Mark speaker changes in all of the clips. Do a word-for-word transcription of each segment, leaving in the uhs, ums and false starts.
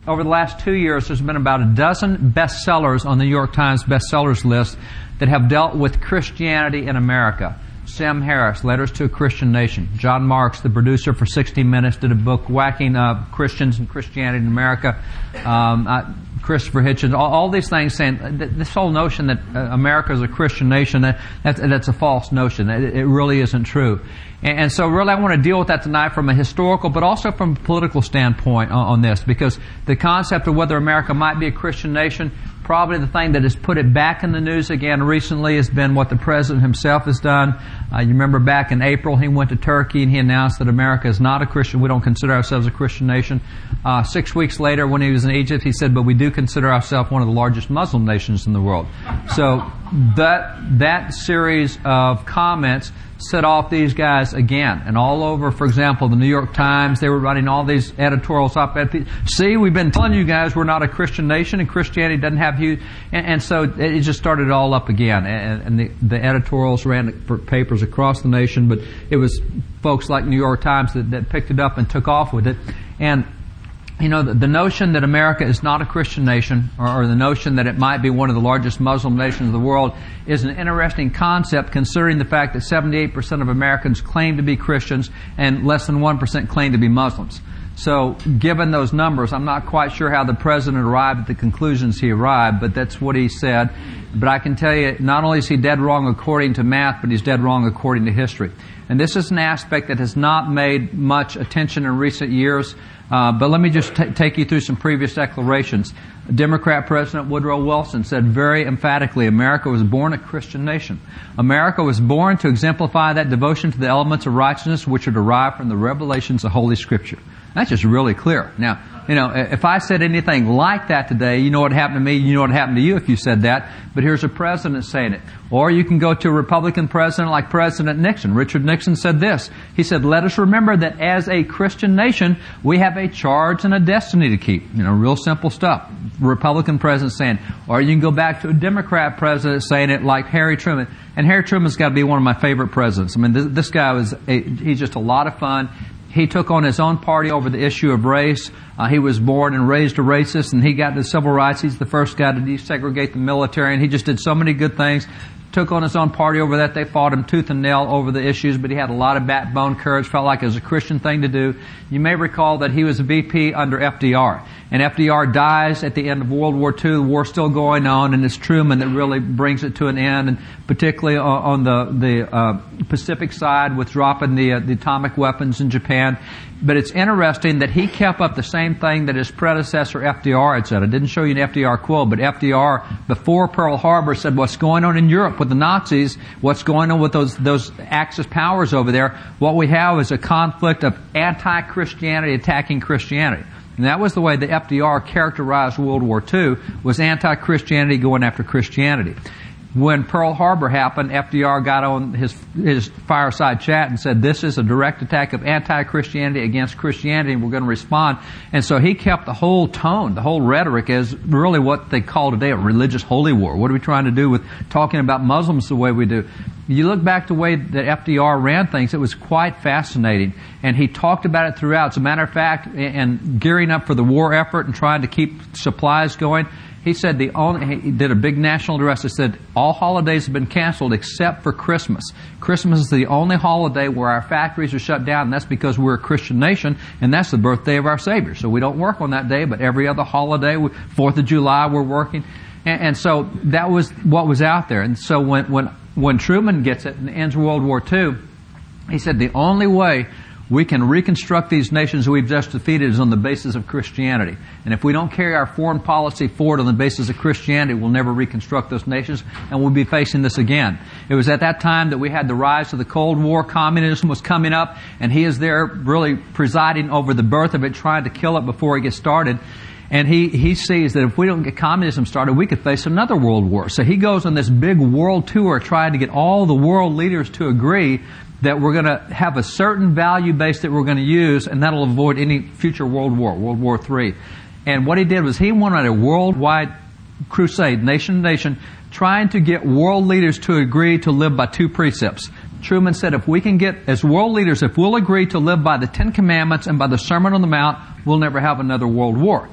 Speaker 1: Over the last two years, there's been about a dozen bestsellers on the New York Times bestsellers list that have dealt with Christianity in America. Sam Harris, Letters to a Christian Nation. John Marks, the producer for sixty minutes, did a book, Whacking uh, Christians and Christianity in America. Um, uh, Christopher Hitchens, all, all these things saying th- this whole notion that uh, America is a Christian nation, that, that's, that's a false notion. It, it really isn't true. And, and so really I want to deal with that tonight from a historical but also from a political standpoint on, on this, because the concept of whether America might be a Christian nation, probably the thing that has put it back in the news again recently has been what the President himself has done. Uh, you remember back in April he went to Turkey and he announced that America is not a Christian, we don't consider ourselves a Christian nation. Uh, six weeks later when he was in Egypt he said, but we do consider ourselves one of the largest Muslim nations in the world. So that, that series of comments set off these guys again. And all over, for example, the New York Times, they were running all these editorials up at, see, we've been telling you guys we're not a Christian nation and Christianity doesn't have huge, and, and so it just started all up again. And, and the, the editorials ran for papers across the nation, but it was folks like New York Times that, that picked it up and took off with it. And you know, the, the notion that America is not a Christian nation, or, or the notion that it might be one of the largest Muslim nations of the world, is an interesting concept considering the fact that seventy-eight percent of Americans claim to be Christians and less than one percent claim to be Muslims. So, given those numbers, I'm not quite sure how the President arrived at the conclusions he arrived, but that's what he said. But I can tell you, not only is he dead wrong according to math, but he's dead wrong according to history. And this is an aspect that has not made much attention in recent years. Uh, but let me just t- take you through some previous declarations. Democrat President Woodrow Wilson said very emphatically, America was born a Christian nation. America was born to exemplify that devotion to the elements of righteousness which are derived from the revelations of Holy Scripture. That's just really clear. Now, you know, if I said anything like that today, you know what happened to me, you know what happened to you if you said that. But here's a president saying it. Or you can go to a Republican president like President Nixon. Richard Nixon said this. He said, let us remember that as a Christian nation, we have a charge and a destiny to keep. You know, real simple stuff. Republican president saying, or you can go back to a Democrat president saying it like Harry Truman. And Harry Truman's got to be one of my favorite presidents. I mean, this, this guy was, a, he's just a lot of fun. He took on his own party over the issue of race. Uh, he was born and raised a racist, and he got to civil rights. He's the first guy to desegregate the military, and he just did so many good things. Took on his own party over that. They fought him tooth and nail over the issues, but he had a lot of backbone, courage, felt like it was a Christian thing to do. You may recall that he was a V P under F D R. And F D R dies at the end of World War Two. The war's still going on, and it's Truman that really brings it to an end, and particularly on the, the uh, Pacific side with dropping the, uh, the atomic weapons in Japan. But it's interesting that he kept up the same thing that his predecessor F D R had said. I didn't show you an F D R quote, but F D R, before Pearl Harbor, said what's going on in Europe with the Nazis, what's going on with those those Axis powers over there, what we have is a conflict of anti-Christianity attacking Christianity. And that was the way the F D R characterized World War Two, was anti-Christianity going after Christianity. When Pearl Harbor happened, F D R got on his his fireside chat and said, this is a direct attack of anti-Christianity against Christianity, and we're going to respond. And so he kept the whole tone, the whole rhetoric as really what they call today a religious holy war. What are we trying to do with talking about Muslims the way we do? You look back to the way that F D R ran things, it was quite fascinating. And he talked about it throughout. As a matter of fact, and gearing up for the war effort and trying to keep supplies going, he said the only, he did a big national address that said all holidays have been canceled except for Christmas. Christmas is the only holiday where our factories are shut down, and that's because we're a Christian nation, and that's the birthday of our Savior. So we don't work on that day, but every other holiday, Fourth of July, we're working. And, and so that was what was out there. And so when, when, when Truman gets it and ends World War Two, he said the only way we can reconstruct these nations we've just defeated is on the basis of Christianity. And if we don't carry our foreign policy forward on the basis of Christianity, we'll never reconstruct those nations, and we'll be facing this again. It was at that time that we had the rise of the Cold War. Communism was coming up, and he is there really presiding over the birth of it, trying to kill it before it gets started. And he, he sees that if we don't get communism started, we could face another world war. So he goes on this big world tour trying to get all the world leaders to agree that we're going to have a certain value base that we're going to use, and that'll avoid any future world war, World War Three. And what he did was he went on a worldwide crusade, nation to nation, trying to get world leaders to agree to live by two precepts. Truman said, if we can get, as world leaders, if we'll agree to live by the Ten Commandments and by the Sermon on the Mount, we'll never have another world war.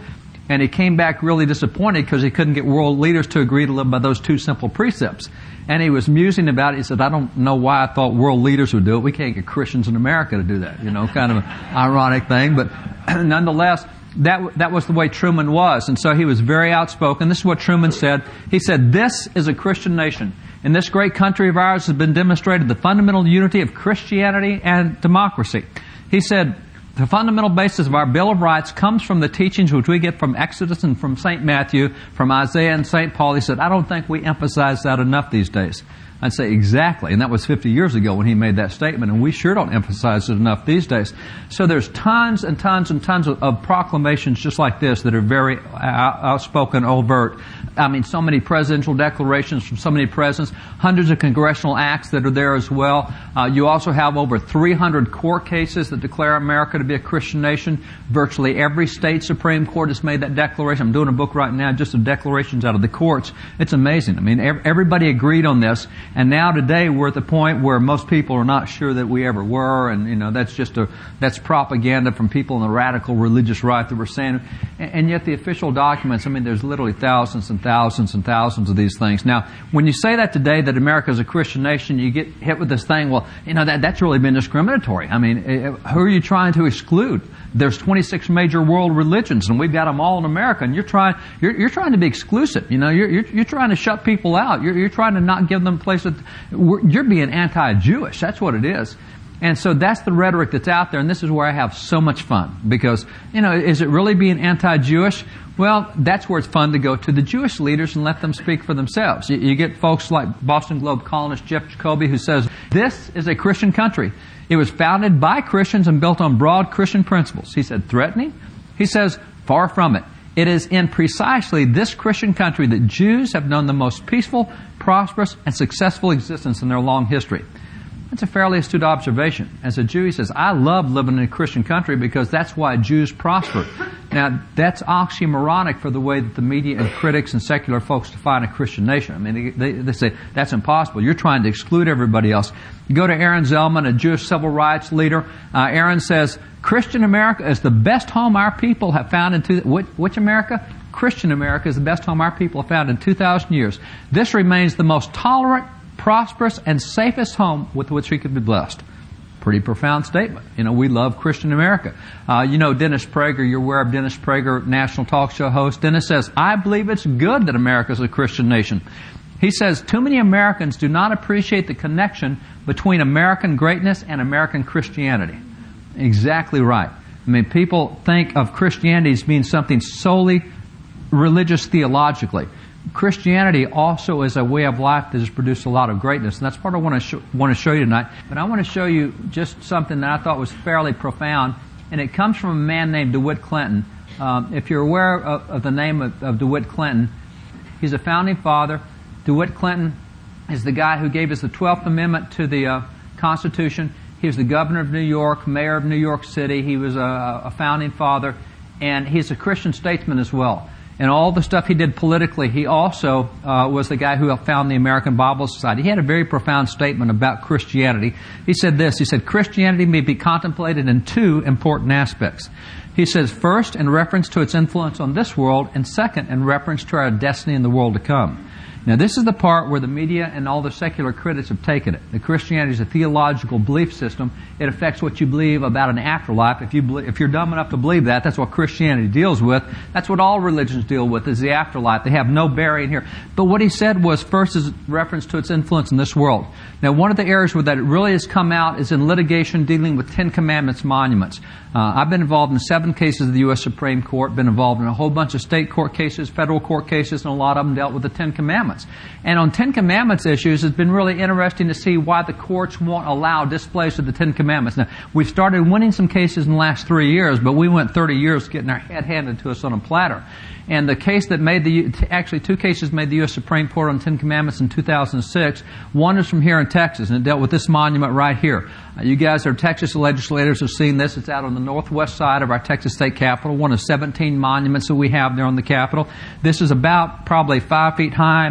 Speaker 1: And he came back really disappointed because he couldn't get world leaders to agree to live by those two simple precepts. And he was musing about it. He said, I don't know why I thought world leaders would do it. We can't get Christians in America to do that. You know, kind of an ironic thing. But nonetheless, that that was the way Truman was. And so he was very outspoken. This is what Truman said. He said, this is a Christian nation. In this great country of ours has been demonstrated the fundamental unity of Christianity and democracy. He said, the fundamental basis of our Bill of Rights comes from the teachings which we get from Exodus and from Saint Matthew, from Isaiah and Saint Paul. He said, I don't think we emphasize that enough these days. I'd say exactly. And that was fifty years ago when he made that statement. And we sure don't emphasize it enough these days. So there's tons and tons and tons of, of proclamations just like this that are very out, outspoken, overt. I mean, so many presidential declarations from so many presidents, hundreds of congressional acts that are there as well. Uh, you also have over three hundred court cases that declare America to be a Christian nation. Virtually every state Supreme Court has made that declaration. I'm doing a book right now just of declarations out of the courts. It's amazing. I mean, everybody agreed on this. And now today we're at the point where most people are not sure that we ever were, and you know that's just a that's propaganda from people in the radical religious right that were saying. And, and yet the official documents, I mean, there's literally thousands and thousands and thousands of these things. Now, when you say that today, that America is a Christian nation, you get hit with this thing. Well, you know that that's really been discriminatory. I mean, who are you trying to exclude? There's twenty-six major world religions, and we've got them all in America. And you're trying you're, you're trying to be exclusive. You know, you're you're, you're trying to shut people out. You're, you're trying to not give them a place. You're being anti-Jewish. That's what it is. And so that's the rhetoric that's out there, and this is where I have so much fun. Because, you know, is it really being anti-Jewish? Well, that's where it's fun to go to the Jewish leaders and let them speak for themselves. You, you get folks like Boston Globe columnist Jeff Jacoby who says, this is a Christian country. It was founded by Christians and built on broad Christian principles. He said, threatening? He says, far from it. It is in precisely this Christian country that Jews have known the most peaceful, prosperous, and successful existence in their long history. That's a fairly astute observation. As a Jew, he says, I love living in a Christian country because that's why Jews prosper. Now, that's oxymoronic for the way that the media and critics and secular folks define a Christian nation. I mean, they, they, they say, that's impossible. You're trying to exclude everybody else. You go to Aaron Zellman, a Jewish civil rights leader. Uh, Aaron says, Christian America is the best home our people have found in two, which, which America? Christian America is the best home our people have found in two thousand years. This remains the most tolerant, prosperous, and safest home with which we could be blessed. Pretty profound statement. You know, we love Christian America. Uh, you know Dennis Prager, you're aware of Dennis Prager, national talk show host. Dennis says, I believe it's good that America is a Christian nation. He says, too many Americans do not appreciate the connection between American greatness and American Christianity. Exactly right. I mean, people think of Christianity as being something solely religious theologically. Christianity also is a way of life that has produced a lot of greatness, and that's part I want to sh- want to show you tonight. But I want to show you just something that I thought was fairly profound, and it comes from a man named DeWitt Clinton. Um, if you're aware of, of the name of, of DeWitt Clinton, he's a founding father. DeWitt Clinton is the guy who gave us the twelfth Amendment to the uh, Constitution. He was the governor of New York, mayor of New York City. He was a, a founding father, and he's a Christian statesman as well. And all the stuff he did politically, he also uh, was the guy who founded the American Bible Society. He had a very profound statement about Christianity. He said this, he said, Christianity may be contemplated in two important aspects. He says, first, in reference to its influence on this world, and second, in reference to our destiny in the world to come. Now, this is the part where the media and all the secular critics have taken it. That Christianity is a theological belief system. It affects what you believe about an afterlife. If you believe, if you're dumb enough to believe that, that's what Christianity deals with. That's what all religions deal with, is the afterlife. They have no bearing here. But what he said was, first is reference to its influence in this world. Now, one of the areas where that it really has come out is in litigation dealing with Ten Commandments monuments. Uh, I've been involved in seven cases of the U S Supreme Court, been involved in a whole bunch of state court cases, federal court cases, and a lot of them dealt with the Ten Commandments. And on Ten Commandments issues, it's been really interesting to see why the courts won't allow displays of the Ten Commandments. Now, we've started winning some cases in the last three years, but we went thirty years getting our head handed to us on a platter. And the case that made the, actually two cases made the U S Supreme Court on Ten Commandments in two thousand six. One is from here in Texas, and it dealt with this monument right here. Uh, you guys are Texas legislators have seen this. It's out on the northwest side of our Texas state capitol, one of seventeen monuments that we have there on the capitol. This is about probably five feet high, maybe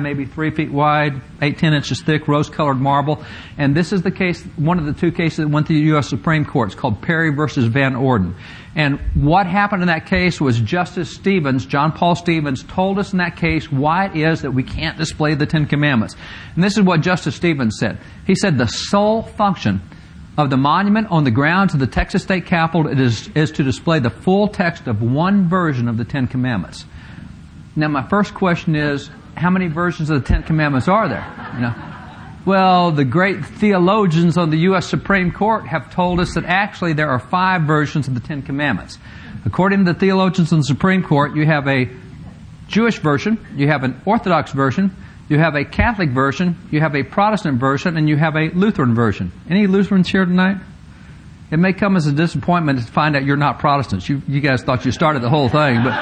Speaker 1: maybe three feet wide, eight, ten inches thick, rose-colored marble. And this is the case, one of the two cases that went to the U S Supreme Court. It's called Perry versus Van Orden. And what happened in that case was Justice Stevens, John Paul Stevens, told us in that case why it is that we can't display the Ten Commandments. And this is what Justice Stevens said. He said the sole function of the monument on the grounds of the Texas State Capitol it is, is to display the full text of one version of the Ten Commandments. Now, my first question is, how many versions of the Ten Commandments are there? You know, well, the great theologians on the U S Supreme Court have told us that actually there are five versions of the Ten Commandments. According to the theologians on the Supreme Court, you have a Jewish version, you have an Orthodox version, you have a Catholic version, you have a Protestant version, and you have a Lutheran version. Any Lutherans here tonight? It may come as a disappointment to find out you're not Protestants. You, you guys thought you started the whole thing, but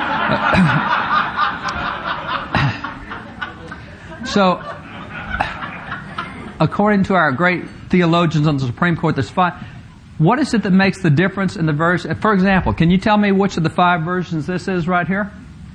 Speaker 1: uh, so according to our great theologians on the Supreme Court, there's five. What is it that makes the difference in the verse? For example, can you tell me which of the five versions this is right here?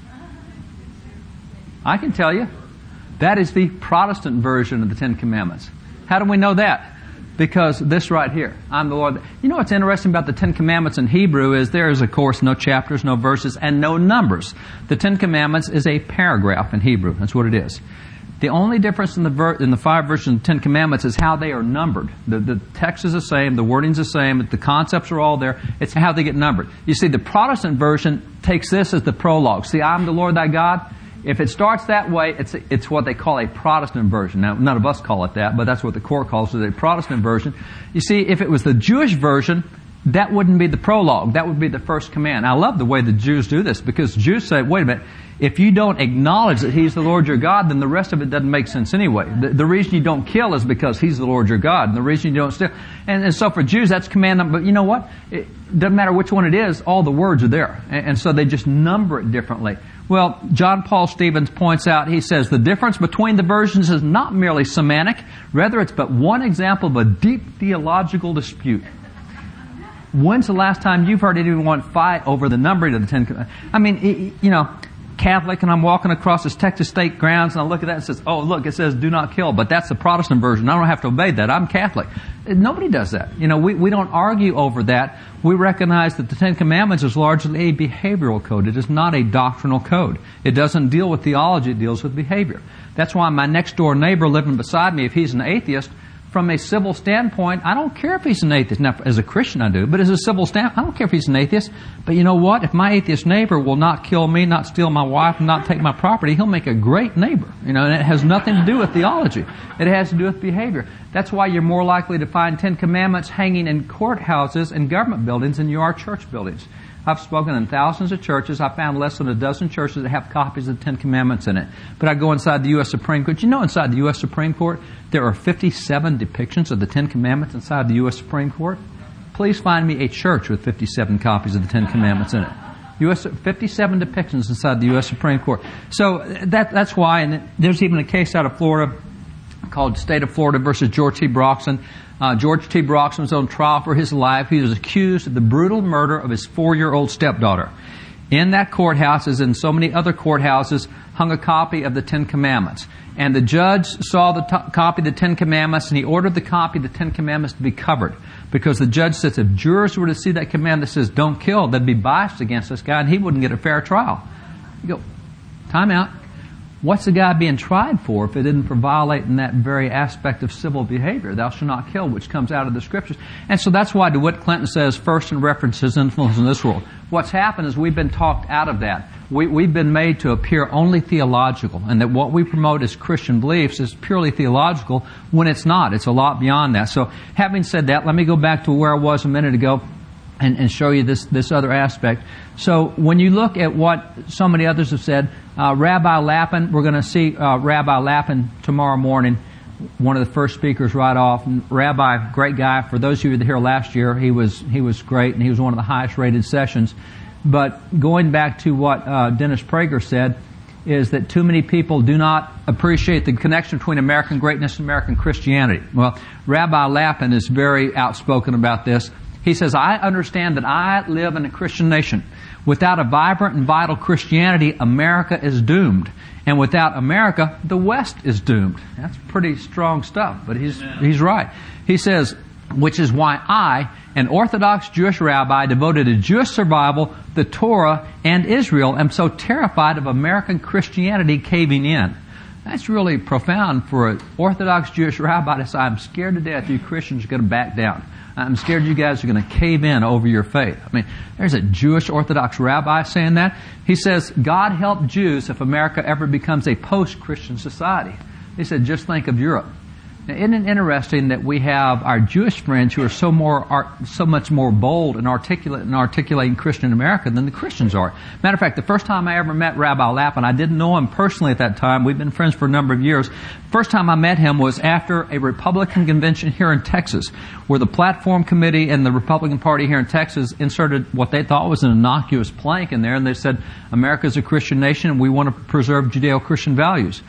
Speaker 1: I can tell you. That is the Protestant version of the Ten Commandments. How do we know that? Because this right here, I'm the Lord. You know what's interesting about the Ten Commandments in Hebrew is there is, of course, no chapters, no verses, and no numbers. The Ten Commandments is a paragraph in Hebrew. That's what it is. The only difference in the ver- in the five versions of the Ten Commandments is how they are numbered. The, the text is the same, the wording's the same, the concepts are all there. It's how they get numbered. You see, the Protestant version takes this as the prologue. See, I'm the Lord thy God. If it starts that way, it's it's what they call a Protestant version. Now, none of us call it that, but that's what the court calls it, a Protestant version. You see, if it was the Jewish version, that wouldn't be the prologue. That would be the first command. I love the way the Jews do this, because Jews say, wait a minute, if you don't acknowledge that He's the Lord your God, then the rest of it doesn't make sense anyway. The, the reason you don't kill is because He's the Lord your God, and the reason you don't steal. And, and so for Jews, that's command number. But you know what? It doesn't matter which one it is, all the words are there. And, and so they just number it differently. Well, John Paul Stevens points out, he says, the difference between the versions is not merely semantic, rather it's but one example of a deep theological dispute. When's the last time you've heard anyone fight over the numbering of the Ten Commandments? I mean, you know, Catholic, and I'm walking across this Texas State grounds, and I look at that and says, oh, look, it says do not kill, but that's the Protestant version. I don't have to obey that. I'm Catholic. Nobody does that. You know, we, we don't argue over that. We recognize that the Ten Commandments is largely a behavioral code. It is not a doctrinal code. It doesn't deal with theology. It deals with behavior. That's why my next door neighbor living beside me, if he's an atheist, from a civil standpoint, I don't care if he's an atheist. Now, as a Christian I do, but as a civil standpoint, I don't care if he's an atheist. But you know what? If my atheist neighbor will not kill me, not steal my wife, and not take my property, he'll make a great neighbor. You know, and it has nothing to do with theology. It has to do with behavior. That's why you're more likely to find Ten Commandments hanging in courthouses and government buildings than you are church buildings. I've spoken in thousands of churches. I found less than a dozen churches that have copies of the Ten Commandments in it. But I go inside the U S Supreme Court. You know, inside the U S Supreme Court, there are fifty-seven depictions of the Ten Commandments inside the U S Supreme Court. Please find me a church with fifty-seven copies of the Ten Commandments in it. U S fifty-seven depictions inside the U S Supreme Court. So that that's why, and there's even a case out of Florida called State of Florida versus George T. Broxson. Uh, George T. Broxson was on trial for his life. He was accused of the brutal murder of his four-year-old stepdaughter. In that courthouse, as in so many other courthouses, hung a copy of the Ten Commandments. And the judge saw the t- copy of the Ten Commandments, and he ordered the copy of the Ten Commandments to be covered. Because the judge says if jurors were to see that command that says don't kill, they'd be biased against this guy, and he wouldn't get a fair trial. You go, time out. What's the guy being tried for if it didn't for violating that very aspect of civil behavior, thou shalt not kill, which comes out of the Scriptures? And so that's why DeWitt Clinton says, first in reference his influence in this world. What's happened is we've been talked out of that. We, we've been made to appear only theological, and that what we promote as Christian beliefs is purely theological when it's not. It's a lot beyond that. So having said that, let me go back to where I was a minute ago and, and show you this, this other aspect. So when you look at what so many others have said, Uh, Rabbi Lappin, we're going to see uh, Rabbi Lappin tomorrow morning, one of the first speakers right off. And Rabbi, great guy. For those of you that were here last year, he was he was great, and he was one of the highest rated sessions. But going back to what uh, Dennis Prager said, is that too many people do not appreciate the connection between American greatness and American Christianity. Well, Rabbi Lappin is very outspoken about this. He says, I understand that I live in a Christian nation Without a vibrant and vital Christianity, America is doomed. And without America, the West is doomed. That's pretty strong stuff, but he's, he's right. He says, which is why I, an Orthodox Jewish rabbi devoted to Jewish survival, the Torah, and Israel, am so terrified of American Christianity caving in. That's really profound for an Orthodox Jewish rabbi to say, I'm scared to death you Christians are going to back down. I'm scared you guys are going to cave in over your faith. I mean, there's a Jewish Orthodox rabbi saying that. He says, God help Jews if America ever becomes a post-Christian society. He said, just think of Europe. Now, isn't it interesting that we have our Jewish friends who are so more, are so much more bold and articulate in articulating Christian America than the Christians are? Matter of fact, the first time I ever met Rabbi Lapin, I didn't know him personally at that time. We've been friends for a number of years. First time I met him was after a Republican convention here in Texas, where the Platform Committee and the Republican Party here in Texas inserted what they thought was an innocuous plank in there, and they said, America's a Christian nation and we want to preserve Judeo-Christian values.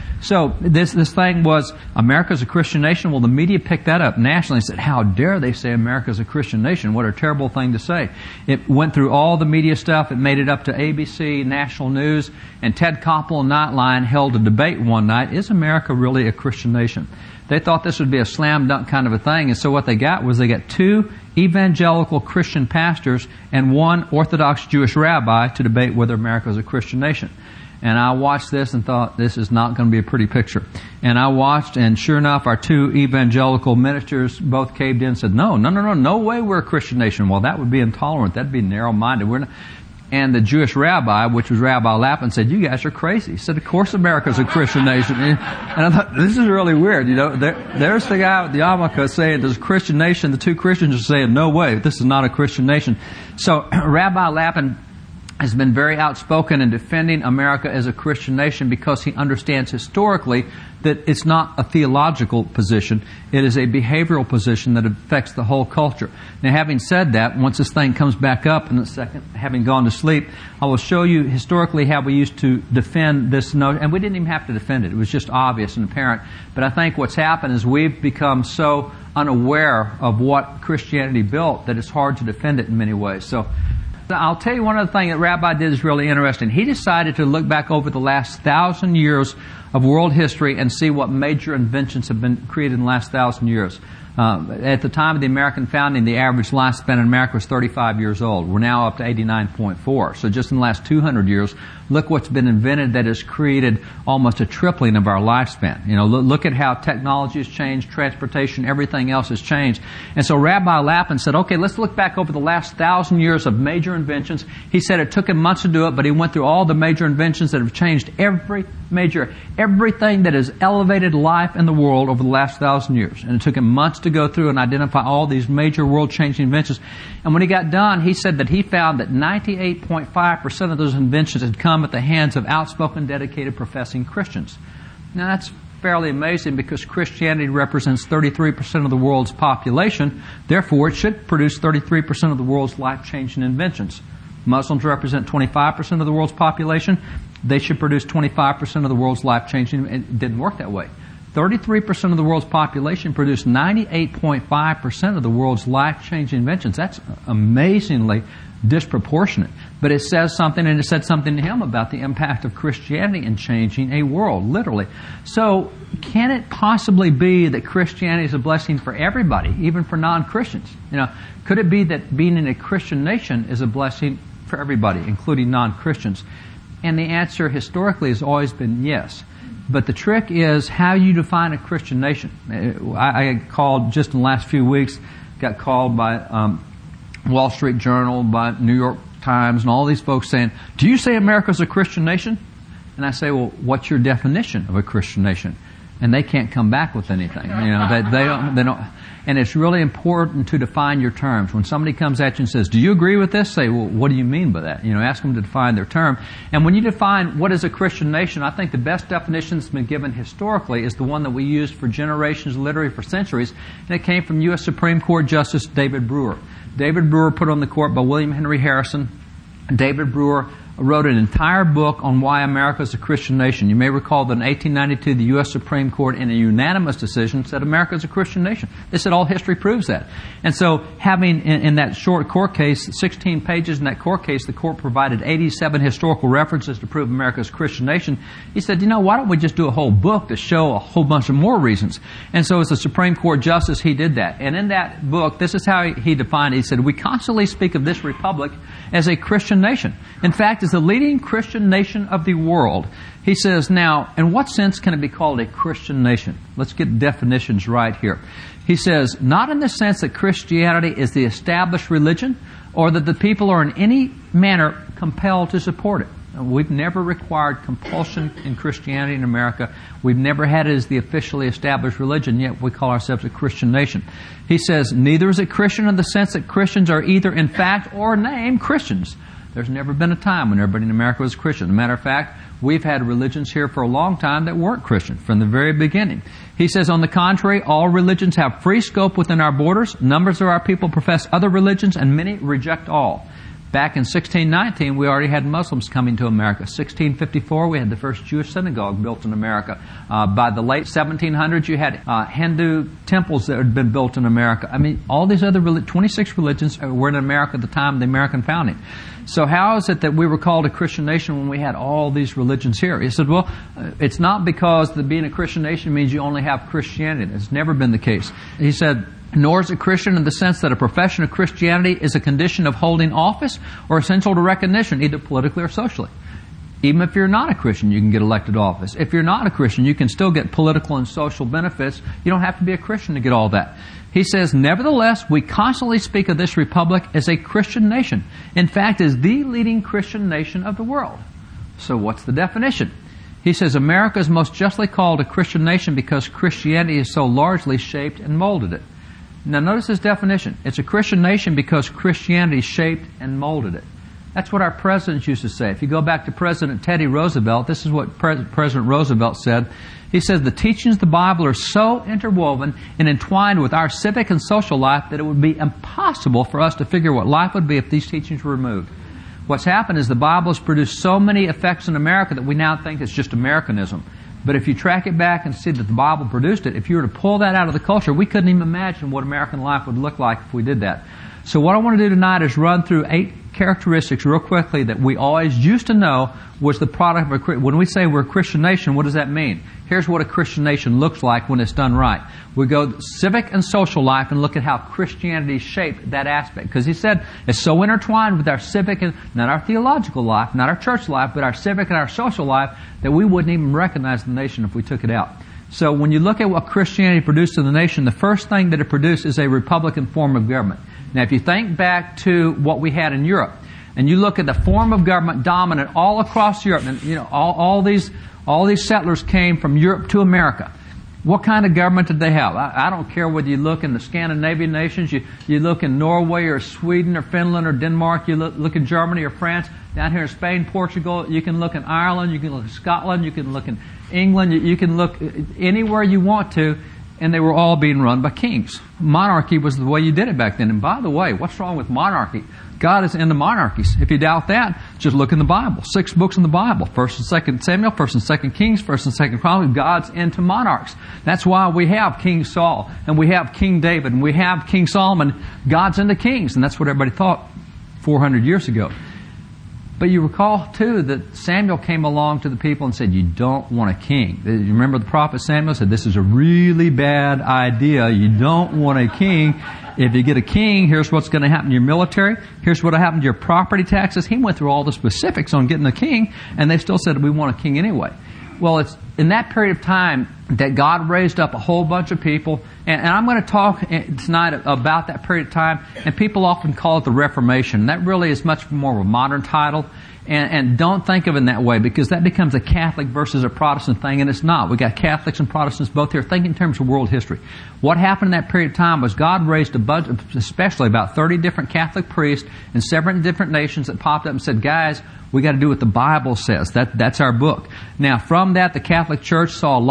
Speaker 1: So this this thing was, America's a Christian nation. Well, the media picked that up nationally and said, how dare they say America's a Christian nation? What a terrible thing to say. It went through all the media stuff. It made it up to A B C, National News, and Ted Koppel and Nightline held a debate one night. Is America really a Christian nation? They thought this would be a slam dunk kind of a thing, and so what they got was they got two evangelical Christian pastors and one Orthodox Jewish rabbi to debate whether America is a Christian nation. And I watched this and thought, this is not going to be a pretty picture. And I watched, and sure enough, our two evangelical ministers both caved in and said, no, no, no, no, no way we're a Christian nation. Well, that would be intolerant. That'd be narrow-minded. We're not. And the Jewish rabbi, which was Rabbi Lapin, said, you guys are crazy. He said, of course America's a Christian nation. And I thought, this is really weird. You know, there, there's the guy with the yarmulke saying there's a Christian nation. The two Christians are saying, no way, this is not a Christian nation. So Rabbi Lapin has been very outspoken in defending America as a Christian nation because he understands historically that it's not a theological position. It is a behavioral position that affects the whole culture. Now, having said that, once this thing comes back up in a second, having gone to sleep, I will show you historically how we used to defend this notion. And we didn't even have to defend it. It was just obvious and apparent. But I think what's happened is we've become so unaware of what Christianity built that it's hard to defend it in many ways. So I'll tell you one other thing that Rabbi did is really interesting. He decided to look back over the last thousand years of world history and see what major inventions have been created in the last thousand years. Uh, at the time of the American founding, the average lifespan in America was thirty-five years old. We're now up to eighty-nine point four. So just in the last two hundred years, look what's been invented that has created almost a tripling of our lifespan. You know, look, look at how technology has changed, transportation, everything else has changed. And so Rabbi Lapin said, okay, let's look back over the last thousand years of major inventions. He said it took him months to do it, but he went through all the major inventions that have changed every major, everything that has elevated life in the world over the last thousand years. And it took him months to go through and identify all these major world-changing inventions. And when he got done, he said that he found that ninety-eight point five percent of those inventions had come at the hands of outspoken, dedicated, professing Christians. Now, that's fairly amazing because Christianity represents thirty-three percent of the world's population. Therefore, it should produce thirty-three percent of the world's life-changing inventions. Muslims represent twenty-five percent of the world's population. They should produce twenty-five percent of the world's life-changing. It didn't work that way. thirty-three percent of the world's population produced ninety-eight point five percent of the world's life-changing inventions. That's amazingly disproportionate. But it says something, and it said something to him about the impact of Christianity in changing a world, literally. So, can it possibly be that Christianity is a blessing for everybody, even for non-Christians? You know, could it be that being in a Christian nation is a blessing for everybody, including non-Christians? And the answer historically has always been yes. But the trick is how you define a Christian nation. I, I got called just in the last few weeks, got called by um, Wall Street Journal, by New York Times, and all these folks saying, do you say America's a Christian nation? And I say, well, what's your definition of a Christian nation? And they can't come back with anything. You know, they, they don't, they don't. And it's really important to define your terms. When somebody comes at you and says, do you agree with this? Say, well, what do you mean by that? You know, ask them to define their term. And when you define what is a Christian nation, I think the best definition that's been given historically is the one that we used for generations, literally for centuries, and it came from U S Supreme Court Justice David Brewer. David Brewer, put on the court by William Henry Harrison. David Brewer wrote an entire book on why America is a Christian nation. You may recall that in eighteen ninety-two, the U S Supreme Court, in a unanimous decision, said America is a Christian nation. They said all history proves that. And so, having in, in that short court case, sixteen pages in that court case, the court provided eighty-seven historical references to prove America is a Christian nation. He said, you know, why don't we just do a whole book to show a whole bunch of more reasons? And so, as a Supreme Court justice, he did that. And in that book, this is how he, he defined it. He said, we constantly speak of this republic as a Christian nation. In fact, as the leading Christian nation of the world. He says, now, in what sense can it be called a Christian nation? Let's get definitions right here. He says, not in the sense that Christianity is the established religion or that the people are in any manner compelled to support it. We've never required compulsion in Christianity in America. We've never had it as the officially established religion, yet we call ourselves a Christian nation. He says, neither is it Christian in the sense that Christians are either in fact or name Christians. There's never been a time when everybody in America was Christian. As a matter of fact, we've had religions here for a long time that weren't Christian from the very beginning. He says, on the contrary, all religions have free scope within our borders. Numbers of our people profess other religions, and many reject all. Back in sixteen nineteen, we already had Muslims coming to America. sixteen fifty-four, we had the first Jewish synagogue built in America. Uh, by the late seventeen hundreds, you had uh, Hindu temples that had been built in America. I mean, all these other twenty-six religions were in America at the time of the American founding. So how is it that we were called a Christian nation when we had all these religions here? He said, well, it's not because that being a Christian nation means you only have Christianity. It's never been the case. He said, nor is it Christian in the sense that a profession of Christianity is a condition of holding office or essential to recognition, either politically or socially. Even if you're not a Christian, you can get elected office. If you're not a Christian, you can still get political and social benefits. You don't have to be a Christian to get all that. He says, nevertheless, we constantly speak of this republic as a Christian nation. In fact, as the leading Christian nation of the world. So what's the definition? He says, America is most justly called a Christian nation because Christianity has so largely shaped and molded it. Now notice his definition. It's a Christian nation because Christianity shaped and molded it. That's what our presidents used to say. If you go back to President Teddy Roosevelt, this is what Pre- President Roosevelt said. He says, the teachings of the Bible are so interwoven and entwined with our civic and social life that it would be impossible for us to figure what life would be if these teachings were removed. What's happened is the Bible has produced so many effects in America that we now think it's just Americanism. But if you track it back and see that the Bible produced it, if you were to pull that out of the culture, we couldn't even imagine what American life would look like if we did that. So what I want to do tonight is run through eight characteristics real quickly that we always used to know was the product of a... When we say we're a Christian nation, what does that mean? Here's what a Christian nation looks like when it's done right. We go civic and social life and look at how Christianity shaped that aspect. Because he said it's so intertwined with our civic and... not our theological life, not our church life, but our civic and our social life that we wouldn't even recognize the nation if we took it out. So when you look at what Christianity produced in the nation, the first thing that it produced is a republican form of government. Now, if you think back to what we had in Europe, and you look at the form of government dominant all across Europe, and you know all, all these all these settlers came from Europe to America. What kind of government did they have? I, I don't care whether you look in the Scandinavian nations, you, you look in Norway or Sweden or Finland or Denmark, you look, look in Germany or France, down here in Spain, Portugal, you can look in Ireland, you can look in Scotland, you can look in England, you, you can look anywhere you want to, and they were all being run by kings. Monarchy was the way you did it back then. And by the way, what's wrong with monarchy? God is into monarchies. If you doubt that, just look in the Bible. Six books in the Bible. First and Second Samuel, First and Second Kings, First and Second Chronicles. God's into monarchs. That's why we have King Saul, and we have King David, and we have King Solomon. God's into kings, and that's what everybody thought four hundred years ago. But you recall, too, that Samuel came along to the people and said, you don't want a king. You remember the prophet Samuel said, this is a really bad idea. You don't want a king. If you get a king, here's what's going to happen to your military. Here's what will happen to your property taxes. He went through all the specifics on getting a king, and they still said, we want a king anyway. Well, it's in that period of time that God raised up a whole bunch of people, and, and I'm going to talk tonight about that period of time, and people often call it the Reformation. That really is much more of a modern title, and, and don't think of it in that way, because that becomes a Catholic versus a Protestant thing, and it's not. We got Catholics and Protestants both here. Think in terms of world history. What happened in that period of time was God raised a bunch, especially about thirty different Catholic priests in seven different nations that popped up and said, guys, we got to do what the Bible says. That, that's our book. Now, from that, the Catholic Church saw a lot of major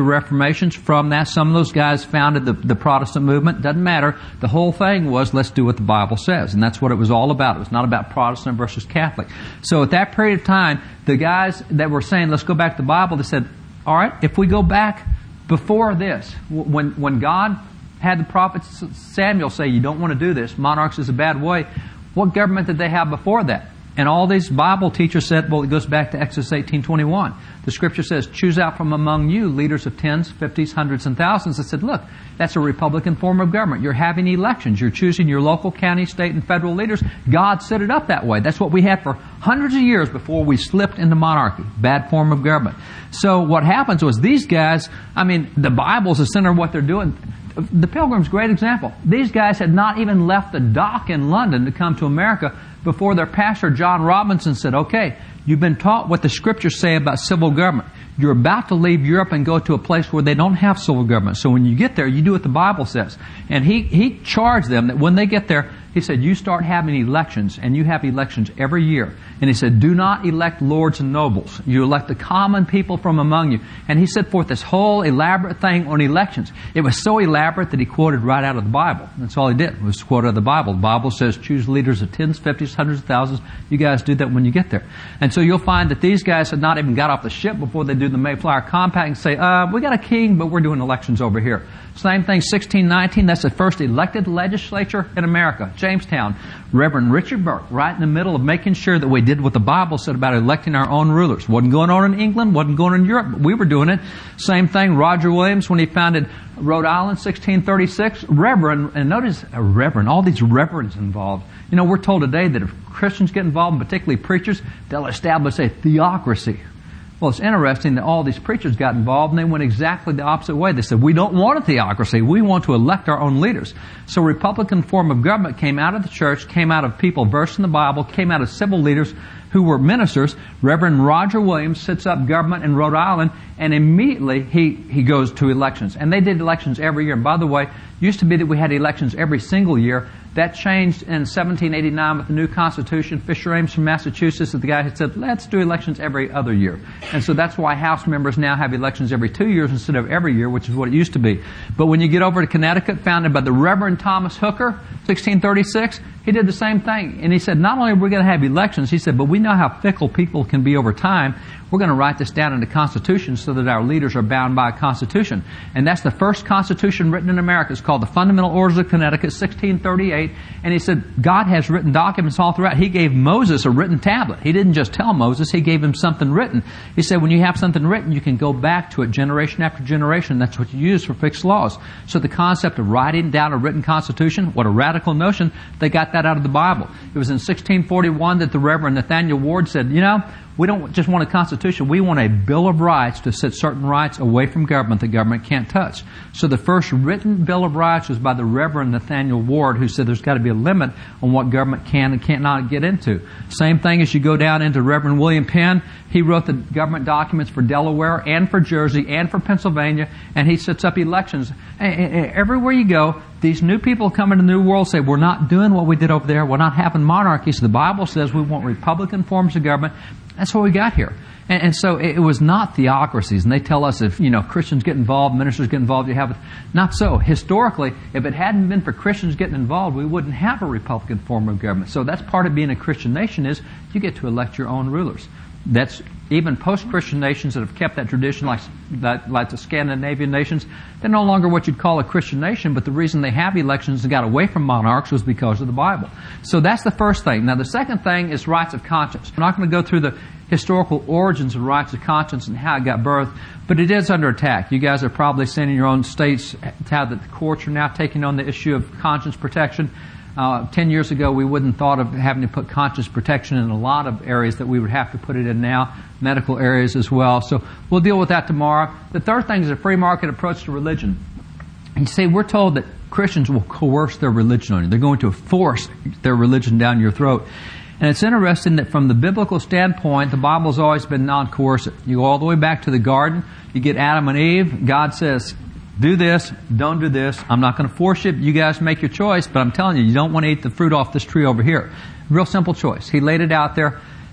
Speaker 1: major reformations from that. Some of those guys founded the, the Protestant movement. Doesn't matter. The whole thing was, let's do what the Bible says. And that's what it was all about. It was not about Protestant versus Catholic. So at that period of time, the guys that were saying, let's go back to the Bible, they said, all right, if we go back before this, when, when God had the prophet Samuel say, you don't want to do this, monarchs is a bad way, what government did they have before that? And all these Bible teachers said, well, it goes back to Exodus eighteen twenty-one. The Scripture says, choose out from among you leaders of tens, fifties, hundreds, and thousands. I said, look, that's a Republican form of government. You're having elections. You're choosing your local, county, state, and federal leaders. God set it up that way. That's what we had for hundreds of years before we slipped into monarchy. Bad form of government. So what happens was these guys, I mean, the Bible's the center of what they're doing. The Pilgrims, great example. These guys had not even left the dock in London to come to America before their pastor, John Robinson, said, okay, you've been taught what the Scriptures say about civil government. You're about to leave Europe and go to a place where they don't have civil government. So when you get there, you do what the Bible says. And he, he charged them that when they get there, he said, you start having elections, and you have elections every year. And he said, do not elect lords and nobles. You elect the common people from among you. And he set forth this whole elaborate thing on elections. It was so elaborate that he quoted right out of the Bible. That's all he did, was quote out of the Bible. The Bible says, choose leaders of tens, fifties, hundreds of thousands. You guys do that when you get there. And so you'll find that these guys had not even got off the ship before they do the Mayflower Compact and say, uh, we got a king, but we're doing elections over here. Same thing, sixteen nineteen, that's the first elected legislature in America, Jamestown. Reverend Richard Burke, right in the middle of making sure that we did what the Bible said about electing our own rulers. Wasn't going on in England, wasn't going on in Europe, but we were doing it. Same thing, Roger Williams, when he founded Rhode Island, sixteen thirty-six. Reverend, and notice, a reverend, all these reverends involved. You know, we're told today that if Christians get involved, and particularly preachers, they'll establish a theocracy. Well, it's interesting that all these preachers got involved and they went exactly the opposite way. They said, we don't want a theocracy. We want to elect our own leaders. So a Republican form of government came out of the church, came out of people versed in the Bible, came out of civil leaders who were ministers. Reverend Roger Williams sets up government in Rhode Island, and immediately he, he goes to elections. And they did elections every year. And by the way, it used to be that we had elections every single year. That changed in seventeen eighty-nine with the new Constitution. Fisher Ames from Massachusetts, the guy had said, let's do elections every other year. And so that's why House members now have elections every two years instead of every year, which is what it used to be. But when you get over to Connecticut, founded by the Reverend Thomas Hooker, sixteen thirty-six, he did the same thing. And he said, not only are we going to have elections, he said, but we know how fickle people can be over time. We're going to write this down in the Constitution so that our leaders are bound by a Constitution. And that's the first Constitution written in America. It's called the Fundamental Orders of Connecticut, sixteen thirty-eight. And he said, God has written documents all throughout. He gave Moses a written tablet. He didn't just tell Moses, he gave him something written. He said, when you have something written, you can go back to it generation after generation. That's what you use for fixed laws. So the concept of writing down a written Constitution, what a radical notion, they got that out of the Bible. It was in sixteen forty-one that the Reverend Nathaniel Ward said, you know, we don't just want a Constitution, we want a Bill of Rights to set certain rights away from government that government can't touch. So the first written Bill of Rights was by the Reverend Nathaniel Ward, who said there's got to be a limit on what government can and cannot get into. Same thing as you go down into Reverend William Penn. He wrote the government documents for Delaware and for Jersey and for Pennsylvania, and he sets up elections. Everywhere you go, these new people come into the New World say, we're not doing what we did over there. We're not having monarchies. The Bible says we want Republican forms of government. That's what we got here. And, and so it was not theocracies. And they tell us if, you know, Christians get involved, ministers get involved, you have it. Not so. Historically, if it hadn't been for Christians getting involved, we wouldn't have a Republican form of government. So that's part of being a Christian nation is you get to elect your own rulers. That's even post-Christian nations that have kept that tradition, like, that, like the Scandinavian nations, they're no longer what you'd call a Christian nation, but the reason they have elections and got away from monarchs was because of the Bible. So that's the first thing. Now the second thing is rights of conscience. I'm not going to go through the historical origins of rights of conscience and how it got birthed, but it is under attack. You guys are probably seeing in your own states how that the courts are now taking on the issue of conscience protection. Uh, ten years ago, we wouldn't thought of having to put conscience protection in a lot of areas that we would have to put it in now, medical areas as well. So we'll deal with that tomorrow. The third thing is a free market approach to religion. And you see, we're told that Christians will coerce their religion on you. They're going to force their religion down your throat. And it's interesting that from the biblical standpoint, the Bible's always been non-coercive. You go all the way back to the garden, you get Adam and Eve, God says, do this, don't do this. I'm not going to force you. You guys make your choice, but I'm telling you, you don't want to eat the fruit off this tree over here. Real simple choice. He laid it out there.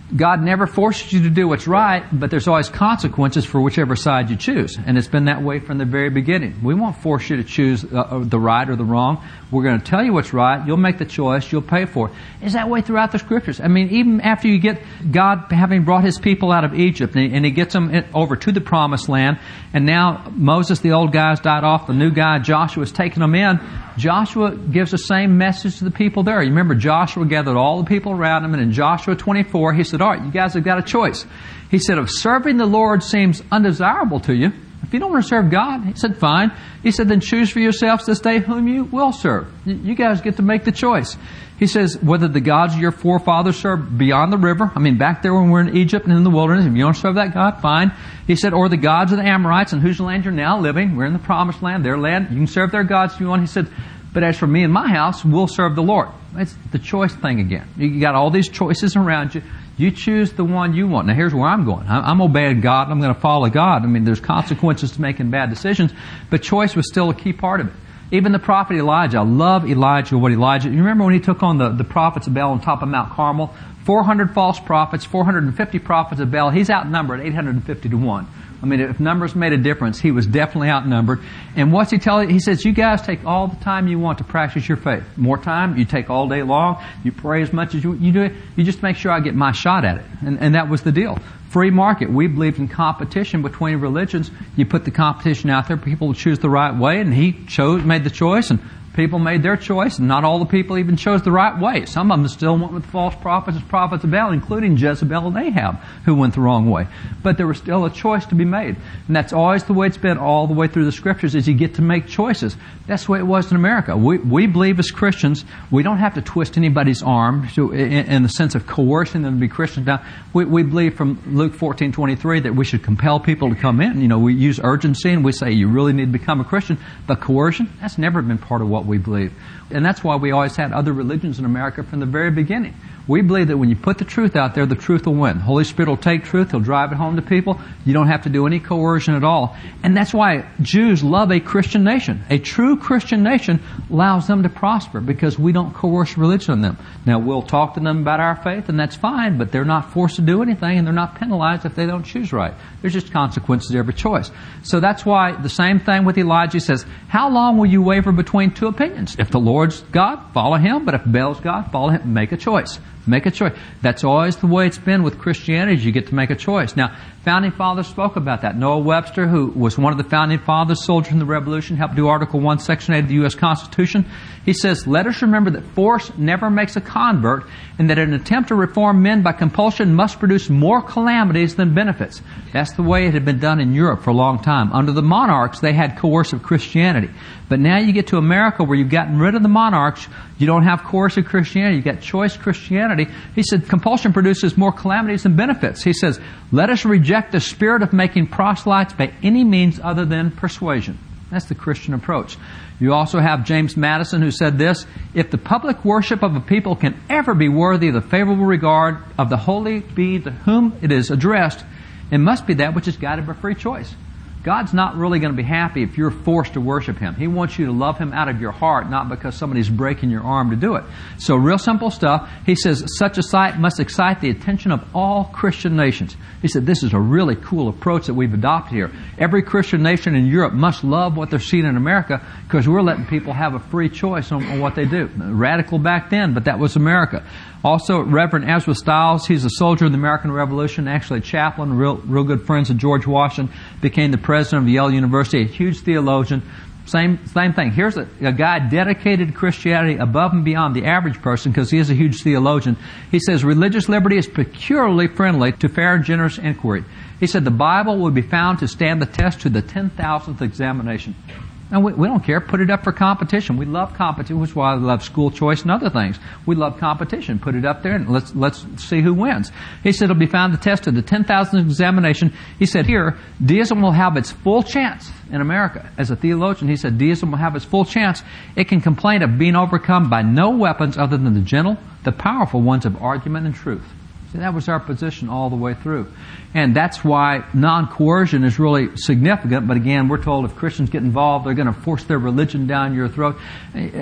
Speaker 1: God never forces you to do what's right, but there's always consequences for whichever side you choose. And it's been that way from the very beginning. We won't force you to choose uh, the right or the wrong. We're going to tell you what's right. You'll make the choice. You'll pay for it. It's that way throughout the Scriptures. I mean, even after you get God having brought His people out of Egypt, and He, and he gets them in, over to the Promised Land, and now Moses, the old guy's died off, the new guy, Joshua's taking them in. Joshua gives the same message to the people there. You remember Joshua gathered all the people around him, and in Joshua twenty-four, he said, all right, you guys have got a choice. He said, if serving the Lord seems undesirable to you, if you don't want to serve God, he said, fine. He said, then choose for yourselves this day whom you will serve. You guys get to make the choice. He says, whether the gods your forefathers served beyond the river, I mean, back there when we're in Egypt and in the wilderness, if you don't serve that God, fine. He said, or the gods of the Amorites, in whose land you're now living, we're in the Promised Land, their land, you can serve their gods if you want. He said, but as for me and my house, we'll serve the Lord. It's the choice thing again. You got all these choices around you. You choose the one you want. Now here's where I'm going. I'm obeying God and I'm going to follow God. I mean, there's consequences to making bad decisions, but choice was still a key part of it. Even the prophet Elijah, I love Elijah, what Elijah, you remember when he took on the, the prophets of Baal on top of Mount Carmel? four hundred false prophets, four hundred fifty prophets of Baal. He's outnumbered eight hundred fifty to one. I mean, if numbers made a difference, he was definitely outnumbered. And what's he tell you? He says, you guys take all the time you want to practice your faith. More time, you take all day long, you pray as much as you, you do it. You just make sure I get my shot at it. And, and that was the deal. Free market. We believed in competition between religions. You put the competition out there, people will choose the right way, and he chose, made the choice, and people made their choice, and not all the people even chose the right way. Some of them still went with false prophets and prophets of Baal, including Jezebel and Ahab, who went the wrong way. But there was still a choice to be made. And that's always the way it's been all the way through the Scriptures, is you get to make choices. That's the way it was in America. We, we believe as Christians, we don't have to twist anybody's arm to, in, in the sense of coercing them to be Christians. Now, we, we believe from Luke fourteen twenty-three that we should compel people to come in. You know, we use urgency and we say you really need to become a Christian. But coercion, that's never been part of what we believe. And that's why we always had other religions in America from the very beginning. We believe that when you put the truth out there, the truth will win. The Holy Spirit will take truth. He'll drive it home to people. You don't have to do any coercion at all. And that's why Jews love a Christian nation. A true Christian nation allows them to prosper because we don't coerce religion on them. Now, we'll talk to them about our faith, and that's fine, but they're not forced to do anything, and they're not penalized if they don't choose right. There's just consequences to every choice. So that's why the same thing with Elijah says, how long will you waver between two opinions? If the Lord's God, follow Him, but if Baal's God, follow Him. Make a choice. Make a choice. That's always the way it's been with Christianity. You get to make a choice. Now, founding fathers spoke about that. Noah Webster, who was one of the founding fathers, soldier in the Revolution, helped do Article one, Section eight of the U S Constitution. He says, let us remember that force never makes a convert, and that an attempt to reform men by compulsion must produce more calamities than benefits. That's the way it had been done in Europe for a long time. Under the monarchs, they had coercive Christianity. But now you get to America where you've gotten rid of the monarchs, you don't have coercive Christianity, you've got choice Christianity. He said compulsion produces more calamities than benefits. He says, let us reject the spirit of making proselytes by any means other than persuasion. That's the Christian approach. You also have James Madison, who said this, if the public worship of a people can ever be worthy of the favorable regard of the holy being to whom it is addressed, it must be that which is guided by free choice. God's not really going to be happy if you're forced to worship Him. He wants you to love Him out of your heart, not because somebody's breaking your arm to do it. So real simple stuff. He says, such a sight must excite the attention of all Christian nations. He said, this is a really cool approach that we've adopted here. Every Christian nation in Europe must love what they're seeing in America because we're letting people have a free choice on, on what they do. Radical back then, but that was America. Also, Reverend Ezra Stiles, he's a soldier in the American Revolution, actually a chaplain, real, real good friends of George Washington, became the president of Yale University, a huge theologian. Same, same thing. Here's a, a guy dedicated to Christianity above and beyond the average person because he is a huge theologian. He says, religious liberty is peculiarly friendly to fair and generous inquiry. He said, the Bible will be found to stand the test to the ten thousandth examination. And we, we don't care. Put it up for competition. We love competition, which is why we love school choice and other things. We love competition. Put it up there and let's let's see who wins. He said it'll be found to test of the ten thousandth examination. He said here, deism will have its full chance in America. As a theologian, he said deism will have its full chance. It can complain of being overcome by no weapons other than the gentle, the powerful ones of argument and truth. See, that was our position all the way through. And that's why non-coercion is really significant. But again, we're told if Christians get involved, they're going to force their religion down your throat.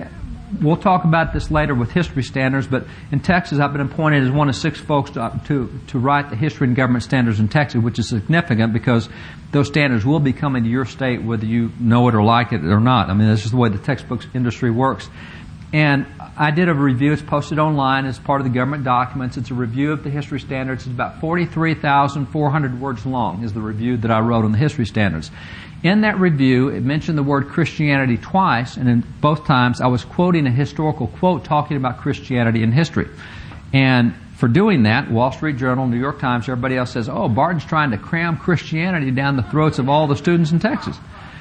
Speaker 1: we'll talk about this later with history standards, but in Texas I've been appointed as one of six folks to, to, to write the history and government standards in Texas, which is significant because those standards will be coming to your state whether you know it or like it or not. I mean, this is the way the textbooks industry works. And I did a review. It's posted online as part of the government documents. It's a review of the history standards. It's about forty-three thousand four hundred words long is the review that I wrote on the history standards. In that review, it mentioned the word Christianity twice, and in both times I was quoting a historical quote talking about Christianity in history. And for doing that, Wall Street Journal, New York Times, everybody else says, oh, Barton's trying to cram Christianity down the throats of all the students in Texas.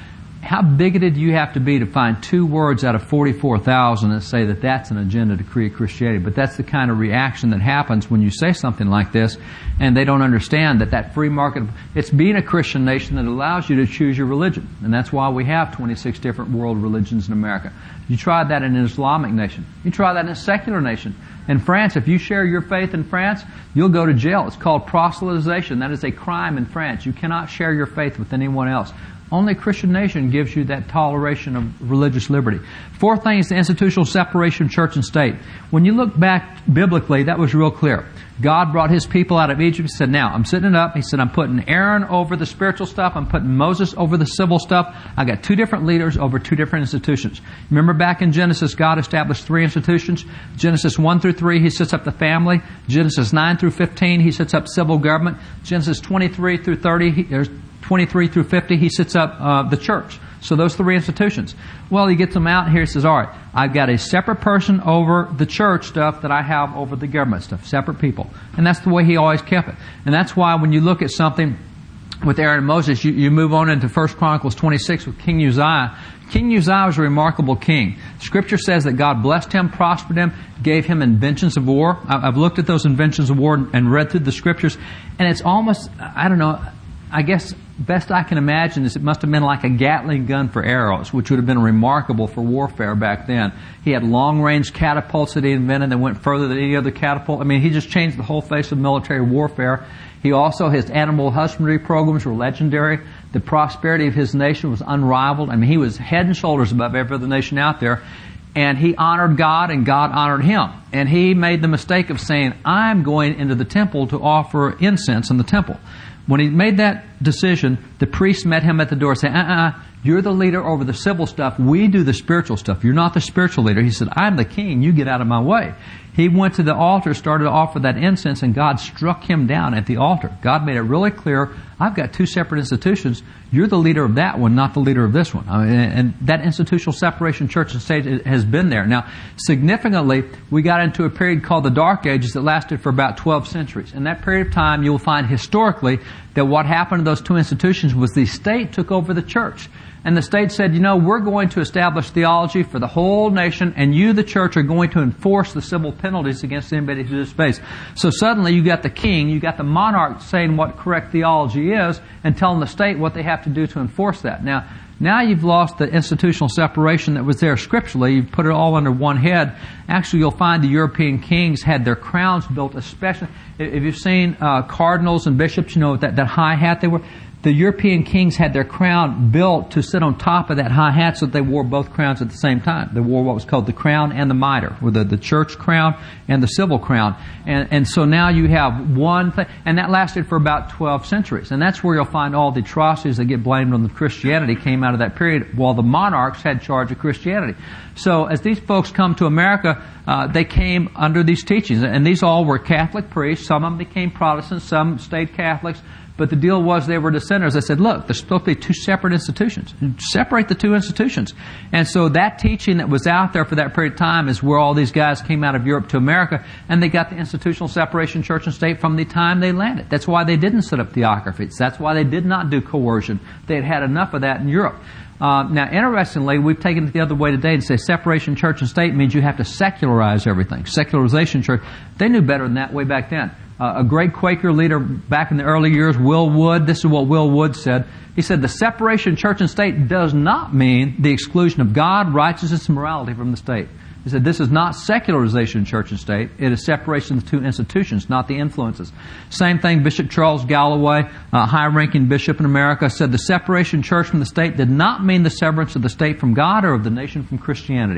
Speaker 1: How bigoted do you have to be to find two words out of forty-four thousand and say that that's an agenda to create Christianity? But that's the kind of reaction that happens when you say something like this, and they don't understand that that free market, it's being a Christian nation that allows you to choose your religion. And that's why we have twenty-six different world religions in America. You try that in an Islamic nation. You try that in a secular nation. In France, if you share your faith in France, you'll go to jail. It's called proselytization. That is a crime in France. You cannot share your faith with anyone else. Only a Christian nation gives you that toleration of religious liberty. Fourth thing is the institutional separation of church and state. When you look back biblically, that was real clear. God brought His people out of Egypt. He said, now, I'm setting it up. He said, I'm putting Aaron over the spiritual stuff. I'm putting Moses over the civil stuff. I got two different leaders over two different institutions. Remember back in Genesis, God established three institutions. Genesis one through three, He sets up the family. Genesis nine through fifteen, He sets up civil government. Genesis twenty-three through thirty, he, there's twenty-three through fifty, He sets up uh, the church. So those three institutions. Well, He gets them out here. He says, all right, I've got a separate person over the church stuff that I have over the government stuff. Separate people. And that's the way He always kept it. And that's why when you look at something with Aaron and Moses, you, you move on into First Chronicles twenty-six with King Uzziah. King Uzziah was a remarkable king. Scripture says that God blessed him, prospered him, gave him inventions of war. I've looked at those inventions of war and read through the Scriptures. And it's almost, I don't know, I guess best I can imagine is it must have been like a Gatling gun for arrows, which would have been remarkable for warfare back then. He had long-range catapults that he invented that went further than any other catapult. I mean, he just changed the whole face of military warfare. He also, his animal husbandry programs were legendary. The prosperity of his nation was unrivaled. I mean, he was head and shoulders above every other nation out there. And he honored God, and God honored him. And he made the mistake of saying, I'm going into the temple to offer incense in the temple. When he made that decision, the priest met him at the door saying, uh-uh, you're the leader over the civil stuff. We do the spiritual stuff. You're not the spiritual leader. He said, I'm the king. You get out of my way. He went to the altar, started to offer that incense, and God struck him down at the altar. God made it really clear, I've got two separate institutions. You're the leader of that one, not the leader of this one. I mean, and that institutional separation, church and state, has been there. Now, significantly, we got into a period called the Dark Ages that lasted for about twelve centuries. In that period of time, you will find historically that what happened to those two institutions was the state took over the church. And the state said, you know, we're going to establish theology for the whole nation, and you, the church, are going to enforce the civil penalties against anybody who disobeys. So suddenly you got the king, you got the monarch saying what correct theology is and telling the state what they have to do to enforce that. Now, now you've lost the institutional separation that was there scripturally. You've put it all under one head. Actually, you'll find the European kings had their crowns built, especially if you've seen uh, cardinals and bishops, you know, that, that high hat they were. The European kings had their crown built to sit on top of that high hat so that they wore both crowns at the same time. They wore what was called the crown and the mitre, or the, the church crown and the civil crown. And, and so now you have one thing, and that lasted for about twelve centuries. And that's where you'll find all the atrocities that get blamed on the Christianity came out of that period while the monarchs had charge of Christianity. So as these folks come to America, uh, they came under these teachings. And these all were Catholic priests. Some of them became Protestants, some stayed Catholics. But the deal was they were dissenters. I said, look, there's supposed to be two separate institutions. Separate the two institutions. And so that teaching that was out there for that period of time is where all these guys came out of Europe to America, and they got the institutional separation, church and state, from the time they landed. That's why they didn't set up theocracies. That's why they did not do coercion. They had had enough of that in Europe. Uh, now, interestingly, we've taken it the other way today and say separation church and state means you have to secularize everything. Secularization church. They knew better than that way back then. Uh, a great Quaker leader back in the early years, Will Wood, this is what Will Wood said. He said, the separation of church and state does not mean the exclusion of God, righteousness, and morality from the state. He said, this is not secularization of church and state. It is separation of the two institutions, not the influences. Same thing, Bishop Charles Galloway, a high-ranking bishop in America, said the separation of church from the state did not mean the severance of the state from God or of the nation from Christianity.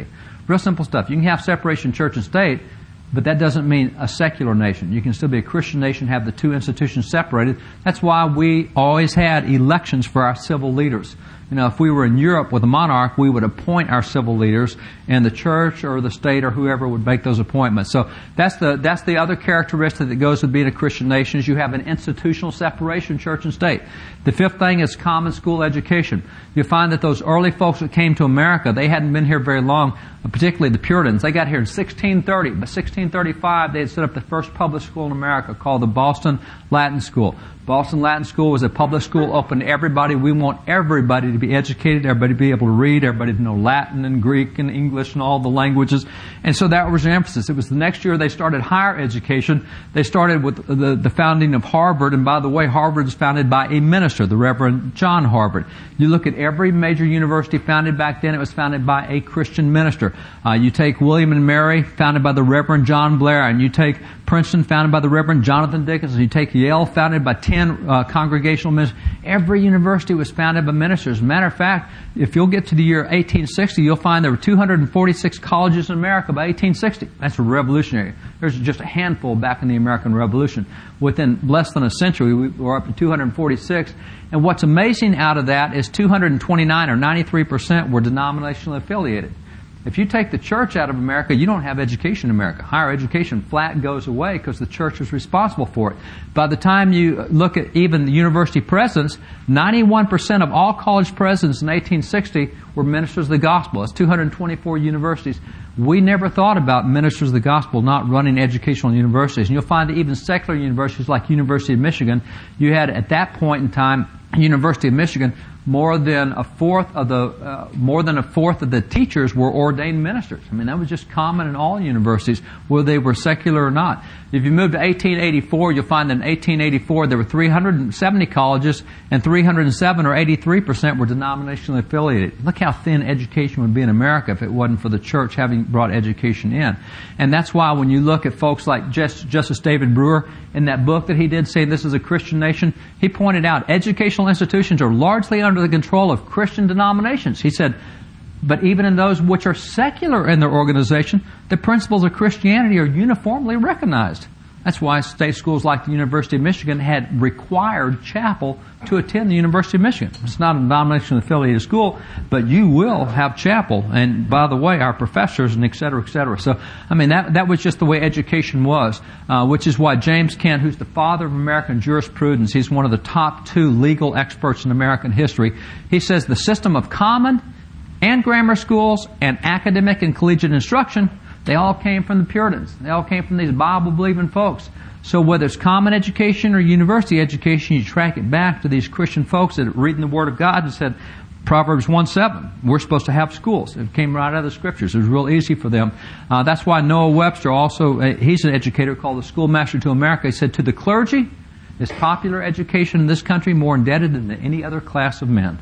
Speaker 1: Real simple stuff. You can have separation church and state, but that doesn't mean a secular nation. You can still be a Christian nation, have the two institutions separated. That's why we always had elections for our civil leaders. You know, if we were in Europe with a monarch, we would appoint our civil leaders, and the church or the state or whoever would make those appointments. So that's the that's the other characteristic that goes with being a Christian nation, is you have an institutional separation, church and state. The fifth thing is common school education. You find that those early folks that came to America, they hadn't been here very long, particularly the Puritans. They got here in sixteen thirty. By sixteen thirty-five, they had set up the first public school in America called the Boston Latin School. Boston Latin School was a public school open to everybody. We want everybody to be educated, everybody to be able to read, everybody to know Latin and Greek and English and all the languages. And so that was the emphasis. It was the next year they started higher education. They started with the, the founding of Harvard. And by the way, Harvard was founded by a minister, the Reverend John Harvard. You look at every major university founded back then, it was founded by a Christian minister. Uh, you take William and Mary, founded by the Reverend John Blair, and you take Princeton, founded by the Reverend Jonathan Dickinson. You take Yale, founded by ten uh, congregational ministers. Every university was founded by ministers. As a matter of fact, if you'll get to the year eighteen sixty, you'll find there were two hundred forty-six colleges in America by eighteen sixty. That's revolutionary. There's just a handful back in the American Revolution. Within less than a century, we were up to two hundred forty-six. And what's amazing out of that is two hundred twenty-nine, or ninety-three percent, were denominationally affiliated. If you take the church out of America, you don't have education in America. Higher education flat goes away because the church is responsible for it. By the time you look at even the university presidents, ninety-one percent of all college presidents in eighteen sixty were ministers of the gospel. That's two hundred twenty-four universities. We never thought about ministers of the gospel not running educational universities. And you'll find that even secular universities like University of Michigan, you had at that point in time, University of Michigan, more than a fourth of the uh, more than a fourth of the teachers were ordained ministers. I mean, that was just common in all universities, whether they were secular or not. If you move to eighteen eighty-four, you'll find that in eighteen eighty-four there were three hundred seventy colleges, and three hundred seven, or eighty-three percent, were denominationally affiliated. Look how thin education would be in America if it wasn't for the church having brought education in. And that's why when you look at folks like Justice David Brewer, in that book that he did saying this is a Christian nation, he pointed out educational institutions are largely under the control of Christian denominations. He said, but even in those which are secular in their organization, the principles of Christianity are uniformly recognized. That's why state schools like the University of Michigan had required chapel to attend the University of Michigan. It's not a denominationally affiliated school, but you will have chapel. And by the way, our professors and et cetera, et cetera. So, I mean, that that was just the way education was, uh, which is why James Kent, who's the father of American jurisprudence, he's one of the top two legal experts in American history. He says the system of common and grammar schools and academic and collegiate instruction, they all came from the Puritans. They all came from these Bible-believing folks. So whether it's common education or university education, you track it back to these Christian folks that are reading the Word of God and said, Proverbs one seven, we're supposed to have schools. It came right out of the Scriptures. It was real easy for them. Uh, that's why Noah Webster also, uh, he's an educator called the Schoolmaster to America. He said, to the clergy, is popular education in this country more indebted than any other class of men?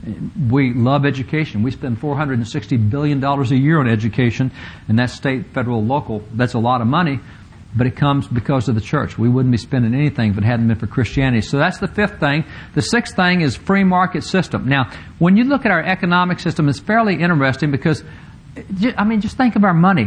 Speaker 1: We love education. We spend four hundred sixty billion dollars a year on education, and that's state, federal, local. That's a lot of money, but it comes because of the church. We wouldn't be spending anything if it hadn't been for Christianity. So that's the fifth thing. The sixth thing is free market system. Now, when you look at our economic system, it's fairly interesting because, I mean, just think of our money.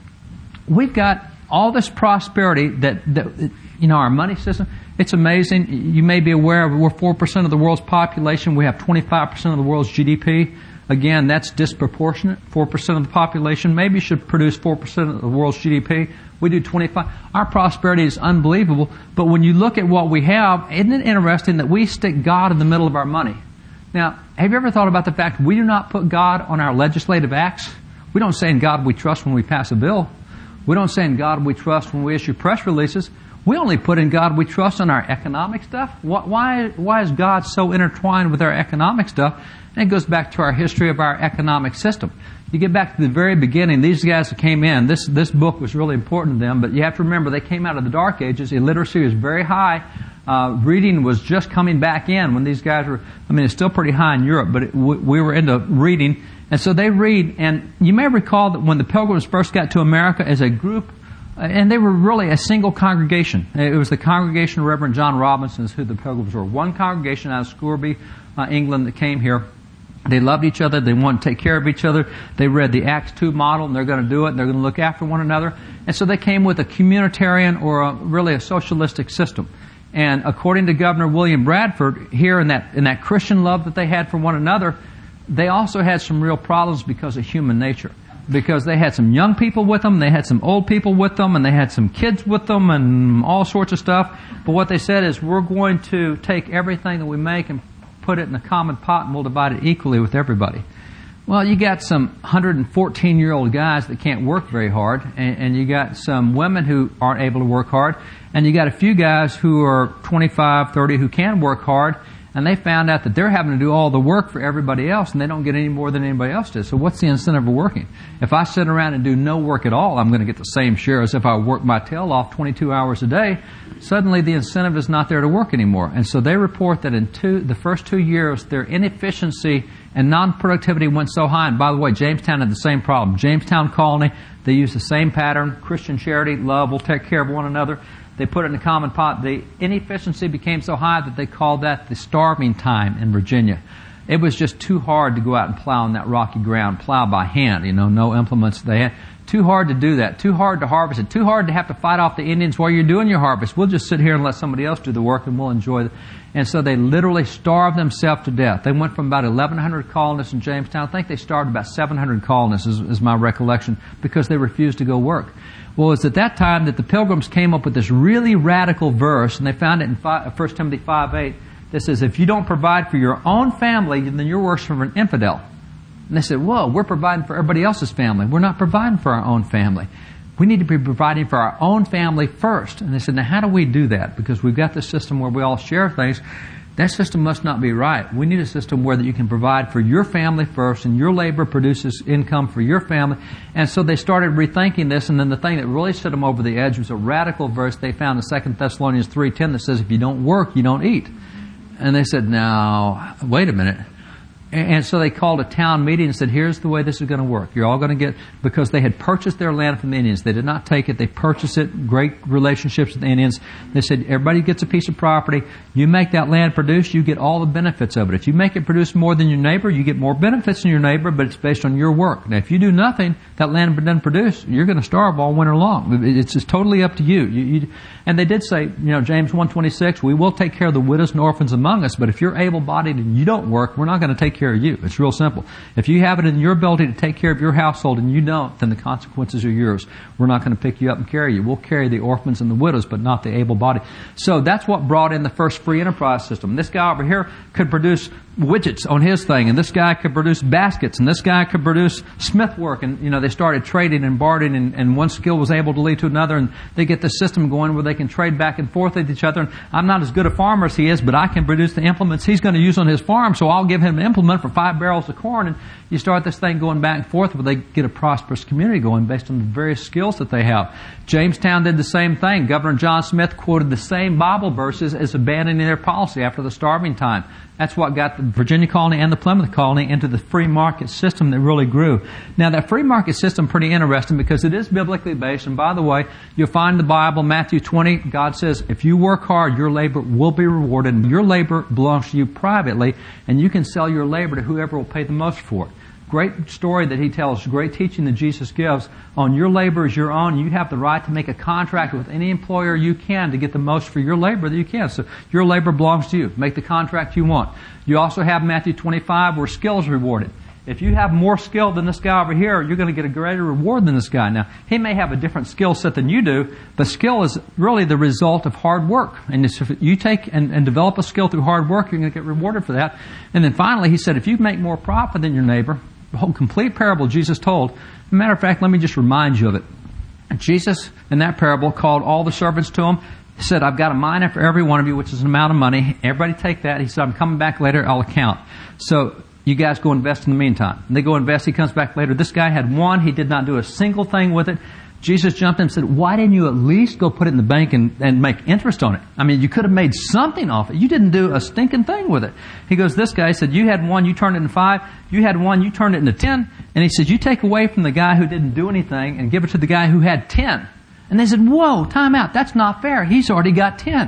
Speaker 1: We've got all this prosperity that, that you know, our money system, it's amazing. You may be aware of we're four percent of the world's population. We have twenty-five percent of the world's G D P. Again, that's disproportionate. four percent of the population maybe should produce four percent of the world's G D P. We do twenty-five. Our prosperity is unbelievable. But when you look at what we have, isn't it interesting that we stick God in the middle of our money? Now, have you ever thought about the fact we do not put God on our legislative acts? We don't say in God we trust when we pass a bill. We don't say in God we trust when we issue press releases. We only put in God we trust on our economic stuff. Why, why is God so intertwined with our economic stuff? And it goes back to our history of our economic system. You get back to the very beginning, these guys that came in, this, this book was really important to them, but you have to remember they came out of the Dark Ages. Illiteracy was very high. Uh, reading was just coming back in when these guys were, I mean, it's still pretty high in Europe, but it, we, we were into reading. And so they read, and you may recall that when the Pilgrims first got to America as a group, and they were really a single congregation. It was the congregation of Reverend John Robinson is who the Pilgrims were. One congregation out of Scourby, uh, England, that came here. They loved each other. They wanted to take care of each other. They read the Acts two model, and they're going to do it, and they're going to look after one another. And so they came with a communitarian or a, really a socialistic system. And according to Governor William Bradford, here in that in that Christian love that they had for one another, they also had some real problems because of human nature. Because they had some young people with them, they had some old people with them, and they had some kids with them, and all sorts of stuff. But what they said is, we're going to take everything that we make and put it in a common pot, and we'll divide it equally with everybody. Well, you got some one hundred fourteen-year-old guys that can't work very hard, and, and you got some women who aren't able to work hard, and you got a few guys who are twenty-five, thirty who can work hard, and they found out that they're having to do all the work for everybody else, and they don't get any more than anybody else does. So what's the incentive of working? If I sit around and do no work at all, I'm going to get the same share as if I work my tail off twenty-two hours a day. Suddenly the incentive is not there to work anymore. And so they report that in two, the first two years, their inefficiency and non-productivity went so high. And by the way, Jamestown had the same problem. Jamestown Colony, they used the same pattern. Christian charity, love, we'll take care of one another. They put it in a common pot. The inefficiency became so high that they called that the starving time in Virginia. It was just too hard to go out and plow on that rocky ground, plow by hand, you know, no implements. They had too hard to do that, too hard to harvest it, too hard to have to fight off the Indians while you're doing your harvest. We'll just sit here and let somebody else do the work, and we'll enjoy it. And so they literally starved themselves to death. They went from about eleven hundred colonists in Jamestown. I think they starved about seven hundred colonists, is, is my recollection, because they refused to go work. Well, it's at that time that the Pilgrims came up with this really radical verse, and they found it in First Timothy five eight, that says, if you don't provide for your own family, then you're worse than an infidel. And they said, whoa, we're providing for everybody else's family. We're not providing for our own family. We need to be providing for our own family first. And they said, now how do we do that? Because we've got this system where we all share things. That system must not be right. We need a system where that you can provide for your family first, and your labor produces income for your family. And so they started rethinking this, and then the thing that really set them over the edge was a radical verse they found in Second Thessalonians three ten that says, if you don't work, you don't eat. And they said, now, wait a minute. And so they called a town meeting and said, here's the way this is going to work. You're all going to get, because they had purchased their land from the Indians. They did not take it. They purchased it. Great relationships with the Indians. They said, everybody gets a piece of property. You make that land produce, you get all the benefits of it. If you make it produce more than your neighbor, you get more benefits than your neighbor, but it's based on your work. Now, if you do nothing, that land doesn't produce, you're going to starve all winter long. It's just totally up to you. you, you and they did say, you know, James one twenty-six, we will take care of the widows and orphans among us, but if you're able-bodied and you don't work, we're not going to take care of you. It's real simple. If you have it in your ability to take care of your household and you don't, then the consequences are yours. We're not going to pick you up and carry you. We'll carry the orphans and the widows, but not the able-bodied. So that's what brought in the first free enterprise system. This guy over here could produce widgets on his thing, and this guy could produce baskets, and this guy could produce smith work, and you know they started trading and bartering, and, and one skill was able to lead to another, and they get the system going where they can trade back and forth with each other. And I'm not as good a farmer as he is, but I can produce the implements he's going to use on his farm, so I'll give him an implement for five barrels of corn, and you start this thing going back and forth where they get a prosperous community going based on the various skills that they have. Jamestown did the same thing. Governor John Smith quoted the same Bible verses as abandoning their policy after the starving time. That's what got the Virginia colony and the Plymouth colony into the free market system that really grew. Now, that free market system pretty interesting because it is biblically based. And by the way, you'll find in the Bible, Matthew twenty, God says, if you work hard, your labor will be rewarded. And your labor belongs to you privately, and you can sell your labor to whoever will pay the most for it. Great story that he tells, great teaching that Jesus gives on your labor is your own. You have the right to make a contract with any employer you can to get the most for your labor that you can. So your labor belongs to you. Make the contract you want. You also have Matthew twenty-five where skill is rewarded. If you have more skill than this guy over here, you're going to get a greater reward than this guy. Now, he may have a different skill set than you do, but skill is really the result of hard work. And if you take and, and develop a skill through hard work, you're going to get rewarded for that. And then finally, he said, if you make more profit than your neighbor, the whole complete parable Jesus told. As a matter of fact, let me just remind you of it. Jesus, in that parable, called all the servants to him. He said, I've got a mina for every one of you, which is an amount of money. Everybody take that. He said, I'm coming back later. I'll account. So you guys go invest in the meantime. And they go invest. He comes back later. This guy had one. He did not do a single thing with it. Jesus jumped in and said, why didn't you at least go put it in the bank and, and make interest on it? I mean, you could have made something off it. You didn't do a stinking thing with it. He goes, this guy said, you had one, you turned it into five. You had one, you turned it into ten. And he said, you take away from the guy who didn't do anything and give it to the guy who had ten. And they said, whoa, time out. That's not fair. He's already got ten.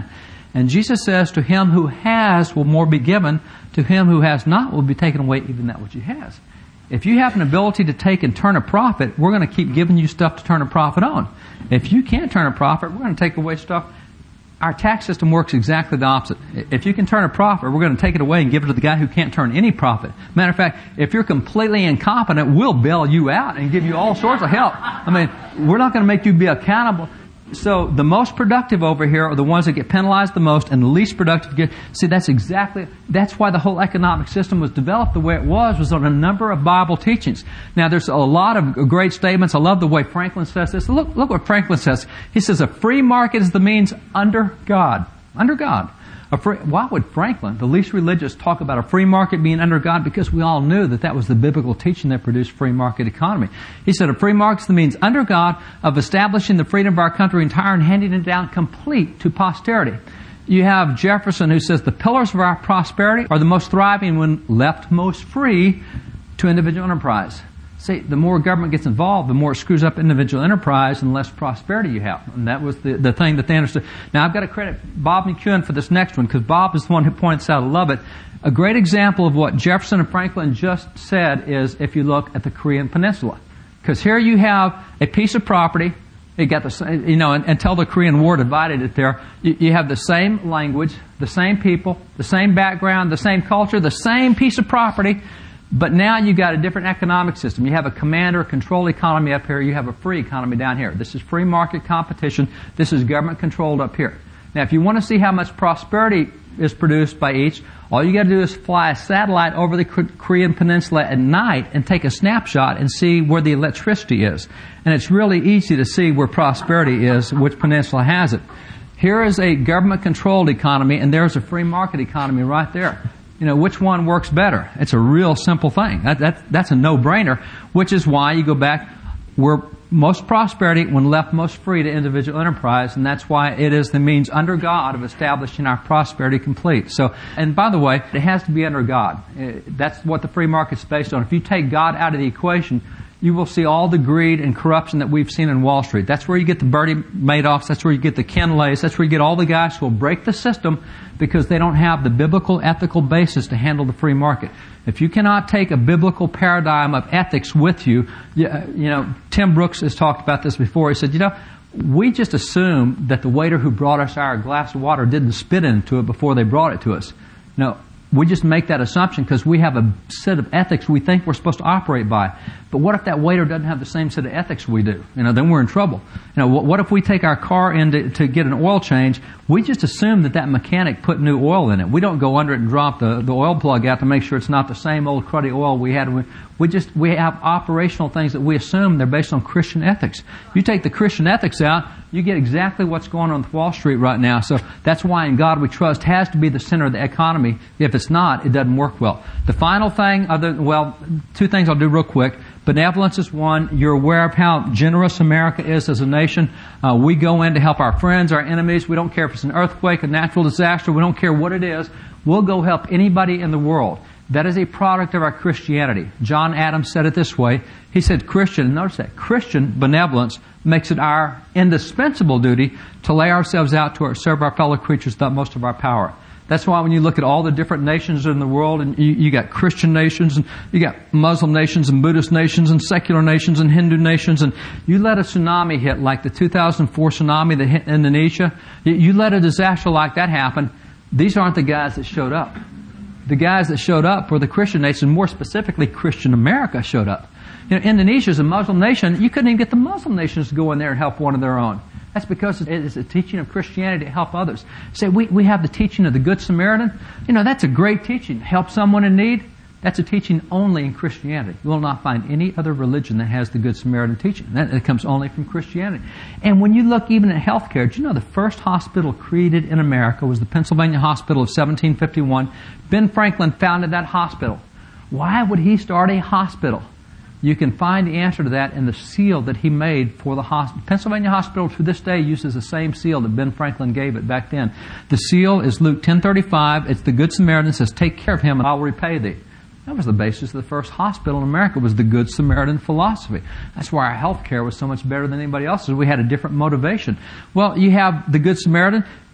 Speaker 1: And Jesus says, to him who has will more be given, to him who has not will be taken away even that which he has. If you have an ability to take and turn a profit, we're going to keep giving you stuff to turn a profit on. If you can't turn a profit, we're going to take away stuff. Our tax system works exactly the opposite. If you can turn a profit, we're going to take it away and give it to the guy who can't turn any profit. Matter of fact, if you're completely incompetent, we'll bail you out and give you all sorts of help. I mean, we're not going to make you be accountable. So the most productive over here are the ones that get penalized the most, and the least productive get... See, that's exactly... That's why the whole economic system was developed the way it was, was on a number of Bible teachings. Now, there's a lot of great statements. I love the way Franklin says this. Look, look what Franklin says. He says, a free market is the means under God. Under God. A free, why would Franklin, the least religious, talk about a free market being under God? Because we all knew that that was the biblical teaching that produced free market economy. He said a free market is the means under God of establishing the freedom of our country entire and handing it down complete to posterity. You have Jefferson who says the pillars of our prosperity are the most thriving when left most free to individual enterprise. See, the more government gets involved, the more it screws up individual enterprise and less prosperity you have. And that was the, the thing that they understood. Now, I've got to credit Bob McEwen for this next one, because Bob is the one who points out, I love it. A great example of what Jefferson and Franklin just said is if you look at the Korean Peninsula. Because here you have a piece of property. You got the, you know, until the Korean War divided it there, you, you have the same language, the same people, the same background, the same culture, the same piece of property. But now you've got a different economic system. You have a command or control economy up here. You have a free economy down here. This is free market competition. This is government controlled up here. Now, if you want to see how much prosperity is produced by each, all you got to do is fly a satellite over the Korean Peninsula at night and take a snapshot and see where the electricity is. And it's really easy to see where prosperity is, which peninsula has it. Here is a government-controlled economy, and there's a free market economy right there. You know, which one works better? It's a real simple thing. That, that, that's a no-brainer, which is why you go back, we're most prosperity when left most free to individual enterprise, and that's why it is the means under God of establishing our prosperity complete. So, and by the way, it has to be under God. That's what the free market's based on. If you take God out of the equation, you will see all the greed and corruption that we've seen in Wall Street. That's where you get the Bernie Madoffs. That's where you get the Ken Lays. That's where you get all the guys who will break the system because they don't have the biblical ethical basis to handle the free market. If you cannot take a biblical paradigm of ethics with you, you, you know, Tim Brooks has talked about this before. He said, you know, we just assume that the waiter who brought us our glass of water didn't spit into it before they brought it to us. No. We just make that assumption because we have a set of ethics we think we're supposed to operate by. But what if that waiter doesn't have the same set of ethics we do? You know, then we're in trouble. You know, what if we take our car in to, to get an oil change? We just assume that that mechanic put new oil in it. We don't go under it and drop the, the oil plug out to make sure it's not the same old cruddy oil we had. We, we just, we have operational things that we assume they're based on Christian ethics. You take the Christian ethics out, you get exactly what's going on with Wall Street right now. So that's why In God We Trust has to be the center of the economy. If it's not, it doesn't work well. The final thing, other well, two things I'll do real quick. Benevolence is one. You're aware of how generous America is as a nation. Uh, we go in to help our friends, our enemies. We don't care if it's an earthquake, a natural disaster. We don't care what it is. We'll go help anybody in the world. That is a product of our Christianity. John Adams said it this way. He said Christian, notice that, Christian benevolence makes it our indispensable duty to lay ourselves out to serve our fellow creatures with the utmost of our power. That's why when you look at all the different nations in the world, and you, you got Christian nations, and you got Muslim nations, and Buddhist nations, and secular nations, and Hindu nations, and you let a tsunami hit like the two thousand four tsunami that hit Indonesia, you, you let a disaster like that happen, these aren't the guys that showed up. The guys that showed up were the Christian nations, more specifically Christian America showed up. You know, Indonesia is a Muslim nation. You couldn't even get the Muslim nations to go in there and help one of their own. That's because it is a teaching of Christianity to help others. Say, we, we have the teaching of the Good Samaritan. You know, that's a great teaching. Help someone in need. That's a teaching only in Christianity. You will not find any other religion that has the Good Samaritan teaching. That it comes only from Christianity. And when you look even at healthcare, do you know the first hospital created in America was the Pennsylvania Hospital of seventeen fifty-one. Ben Franklin founded that hospital. Why would he start a hospital? You can find the answer to that in the seal that he made for the hospital. Pennsylvania Hospital to this day uses the same seal that Ben Franklin gave it back then. The seal is Luke ten thirty-five. It's the Good Samaritan. It says, take care of him and I'll repay thee. That was the basis of the first hospital in America, was the Good Samaritan philosophy. That's why our health care was so much better than anybody else's. We had a different motivation. Well, you have the Good Samaritan.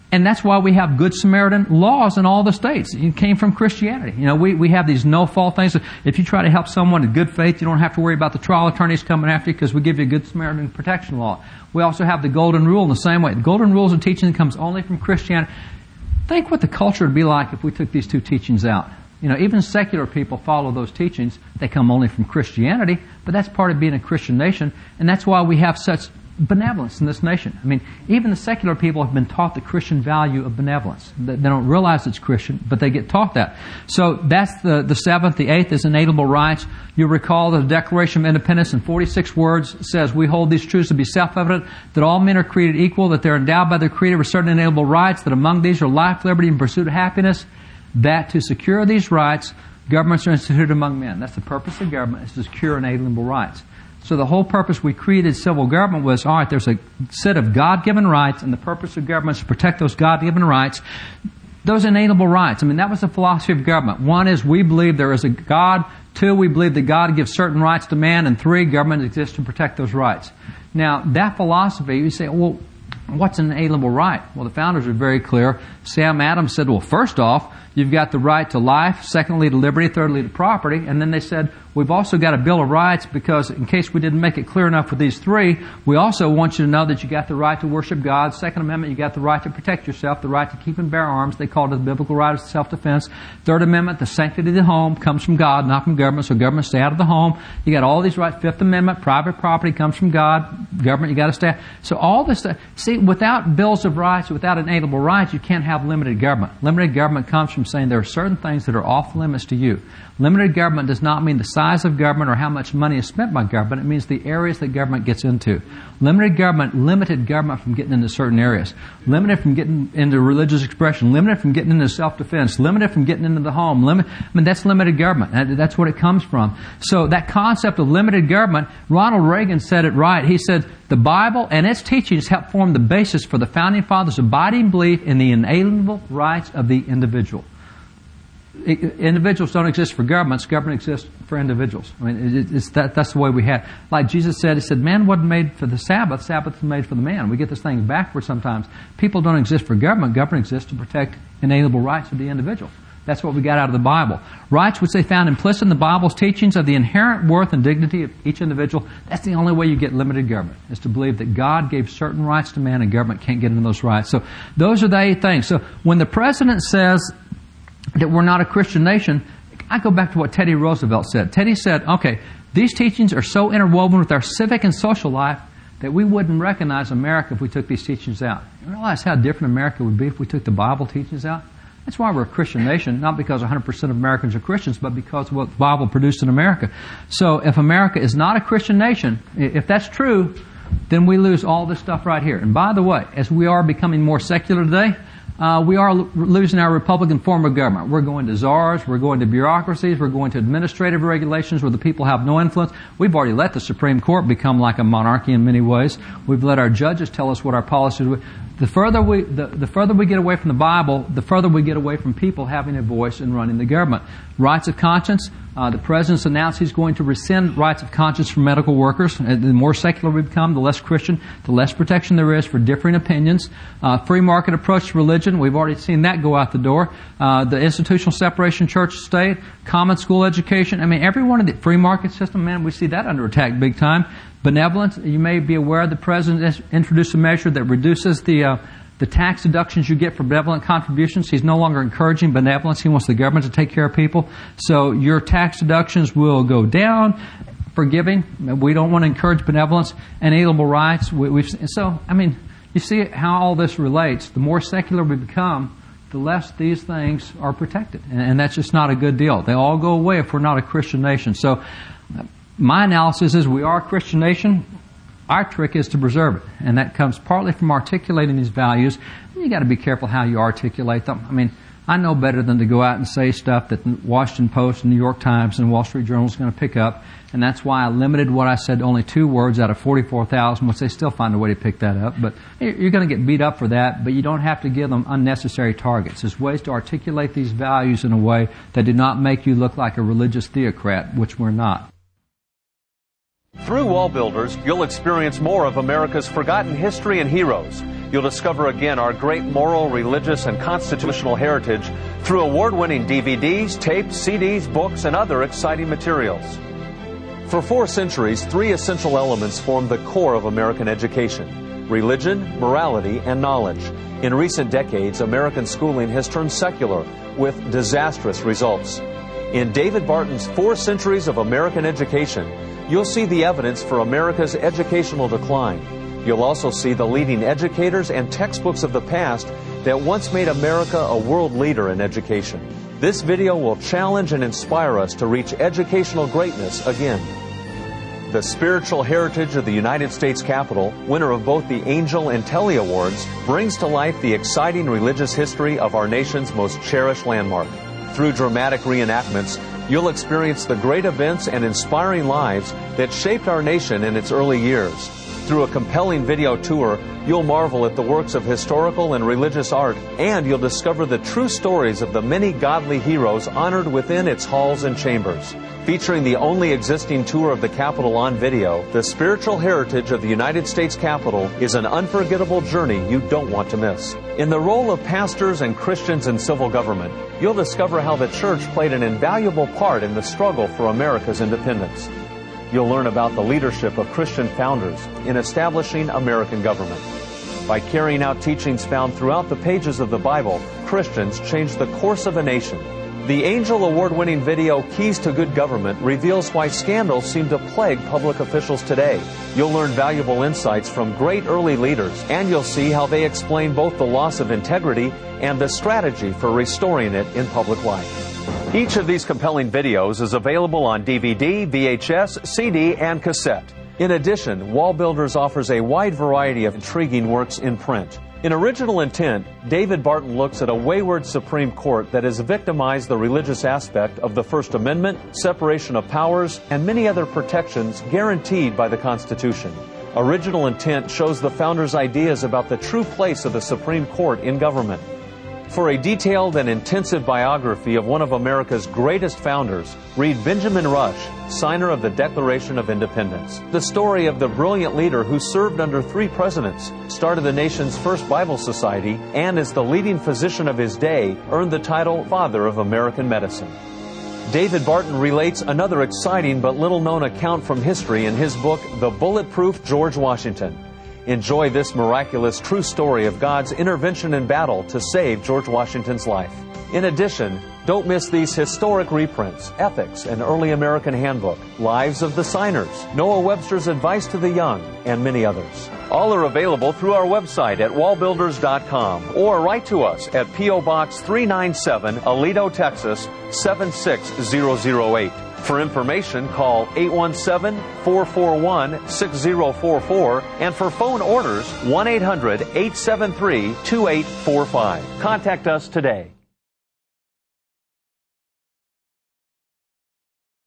Speaker 1: And that's why we have Good Samaritan laws in all the states. It came from Christianity. You know, we, we have these no-fault things. If you try to help someone in good faith, you don't have to worry about the trial attorneys coming after you because we give you a Good Samaritan protection law. We also have the Golden Rule in the same way. The Golden Rule is a teaching that comes only from Christianity. Think what the culture would be like if we took these two teachings out. You know, even secular people follow those teachings. They come only from Christianity, but that's part of being a Christian nation, and that's why we have such benevolence in this nation. I mean, even the secular people have been taught the Christian value of benevolence. They don't realize it's Christian, but they get taught that. So that's the, the seventh. The eighth is inalienable rights. You'll recall that the Declaration of Independence in forty-six words says, we hold these truths to be self-evident, that all men are created equal, that they're endowed by their Creator with certain inalienable rights, that among these are life, liberty, and pursuit of happiness, that to secure these rights, governments are instituted among men. That's the purpose of government, is to secure inalienable rights. So the whole purpose we created civil government was, all right, there's a set of God-given rights, and the purpose of government is to protect those God-given rights. Those inalienable rights, I mean, that was the philosophy of government. One is we believe there is a God. Two, we believe that God gives certain rights to man. And three, government exists to protect those rights. Now, that philosophy, you say, well, what's an inalienable right? Well, the founders are very clear. Sam Adams said, well, first off, you've got the right to life, secondly to liberty, thirdly to property. And then they said, we've also got a Bill of Rights because in case we didn't make it clear enough with these three, we also want you to know that you got the right to worship God. Second Amendment, you got the right to protect yourself, the right to keep and bear arms. They called it the biblical right of self-defense. Third Amendment, the sanctity of the home comes from God, not from government, so government stay out of the home. You got all these rights. Fifth Amendment, private property comes from God. Government, you got to stay. So all this stuff. See, without bills of rights, without inalienable rights, you can't have limited government. Limited government comes from saying there are certain things that are off limits to you. Limited government does not mean the size of government or how much money is spent by government. It means the areas that government gets into. Limited government limited government from getting into certain areas. Limited from getting into religious expression. Limited from getting into self-defense. Limited from getting into the home. Limit, I mean, that's limited government. That's what it comes from. So that concept of limited government, Ronald Reagan said it right. He said, the Bible and its teachings help form the basis for the Founding Fathers' abiding belief in the inalienable rights of the individual. Individuals don't exist for governments. Government exists for individuals. I mean, it's that, that's the way we had. Like Jesus said, He said, man wasn't made for the Sabbath. Sabbath was made for the man. We get this thing backwards sometimes. People don't exist for government. Government exists to protect inalienable rights of the individual. That's what we got out of the Bible. Rights which they found implicit in the Bible's teachings of the inherent worth and dignity of each individual. That's the only way you get limited government, is to believe that God gave certain rights to man and government can't get into those rights. So those are the eight things. So when the President says that we're not a Christian nation, I go back to what Teddy Roosevelt said. Teddy said, okay, these teachings are so interwoven with our civic and social life that we wouldn't recognize America if we took these teachings out. You realize how different America would be if we took the Bible teachings out? That's why we're a Christian nation, not because one hundred percent of Americans are Christians, but because of what the Bible produced in America. So if America is not a Christian nation, if that's true, then we lose all this stuff right here. And by the way, as we are becoming more secular today, Uh, we are lo- losing our Republican form of government. We're going to czars, we're going to bureaucracies, we're going to administrative regulations where the people have no influence. We've already let the Supreme Court become like a monarchy in many ways. We've let our judges tell us what our policies are. The further we, the, the further we get away from the Bible, the further we get away from people having a voice in running the government. Rights of conscience. Uh, the President's announced he's going to rescind rights of conscience for medical workers. And the more secular we become, the less Christian, the less protection there is for differing opinions. Uh, free market approach to religion. We've already seen that go out the door. Uh, the institutional separation church-state. Common school education. I mean, every one of the free market system, man, we see that under attack big time. Benevolence. You may be aware the President has introduced a measure that reduces the uh, the tax deductions you get for benevolent contributions. He's no longer encouraging benevolence. He wants the government to take care of people. So your tax deductions will go down for giving. We don't want to encourage benevolence. Inalienable rights. We, we've, so, I mean, you see how all this relates. The more secular we become, the less these things are protected. And, and that's just not a good deal. They all go away if we're not a Christian nation. So my analysis is we are a Christian nation. Our trick is to preserve it, and that comes partly from articulating these values. You got to be careful how you articulate them. I mean, I know better than to go out and say stuff that the Washington Post and New York Times and Wall Street Journal is going to pick up, and that's why I limited what I said to only two words out of forty-four thousand, which they still find a way to pick that up. But you're going to get beat up for that, but you don't have to give them unnecessary targets. There's ways to articulate these values in a way that do not make you look like a religious theocrat, which we're not.
Speaker 2: Through Wall Builders, you'll experience more of America's forgotten history and heroes. you'll discover again our great moral, religious, and constitutional heritage through award-winning D V Ds, tapes, C Ds, books, and other exciting materials. For four centuries, three essential elements formed the core of American education: religion, morality, and knowledge. In recent decades, American schooling has turned secular with disastrous results. In David Barton's Four Centuries of American Education, you'll see the evidence for America's educational decline. You'll also see the leading educators and textbooks of the past that once made America a world leader in education. This video will challenge and inspire us to reach educational greatness again. The spiritual heritage of the United States Capitol, winner of both the Angel and Telly Awards, brings to life the exciting religious history of our nation's most cherished landmark. Through dramatic reenactments, you'll experience the great events and inspiring lives that shaped our nation in its early years. Through a compelling video tour, you'll marvel at the works of historical and religious art, and you'll discover the true stories of the many godly heroes honored within its halls and chambers. Featuring the only existing tour of the Capitol on video, the spiritual heritage of the United States Capitol is an unforgettable journey you don't want to miss. In the role of pastors and Christians in civil government, you'll discover how the church played an invaluable part in the struggle for America's independence. You'll learn about the leadership of Christian founders in establishing American government. By carrying out teachings found throughout the pages of the Bible, Christians changed the course of a nation. The Angel Award-winning video Keys to Good Government reveals why scandals seem to plague public officials today. You'll learn valuable insights from great early leaders, and you'll see how they explain both the loss of integrity and the strategy for restoring it in public life. Each of these compelling videos is available on D V D, V H S, C D, and cassette. In addition, Wall Builders offers a wide variety of intriguing works in print. In Original Intent, David Barton looks at a wayward Supreme Court that has victimized the religious aspect of the First Amendment, separation of powers, and many other protections guaranteed by the Constitution. Original Intent shows the founders' ideas about the true place of the Supreme Court in government. For a detailed and intensive biography of one of America's greatest founders, read Benjamin Rush, signer of the Declaration of Independence. The story of the brilliant leader who served under three presidents, started the nation's first Bible Society, and as the leading physician of his day, earned the title Father of American Medicine. David Barton relates another exciting but little-known account from history in his book, The Bulletproof George Washington. Enjoy this miraculous true story of God's intervention in battle to save George Washington's life. In addition, don't miss these historic reprints, Ethics, an Early American Handbook, Lives of the Signers, Noah Webster's Advice to the Young, and many others. All are available through our website at wall builders dot com or write to us at P O Box three ninety-seven, Aledo, Texas seven six zero zero eight. For information, call eight one seven, four four one, six zero four four, and for phone orders, one eight hundred, eight seven three, two eight four five. Contact us today.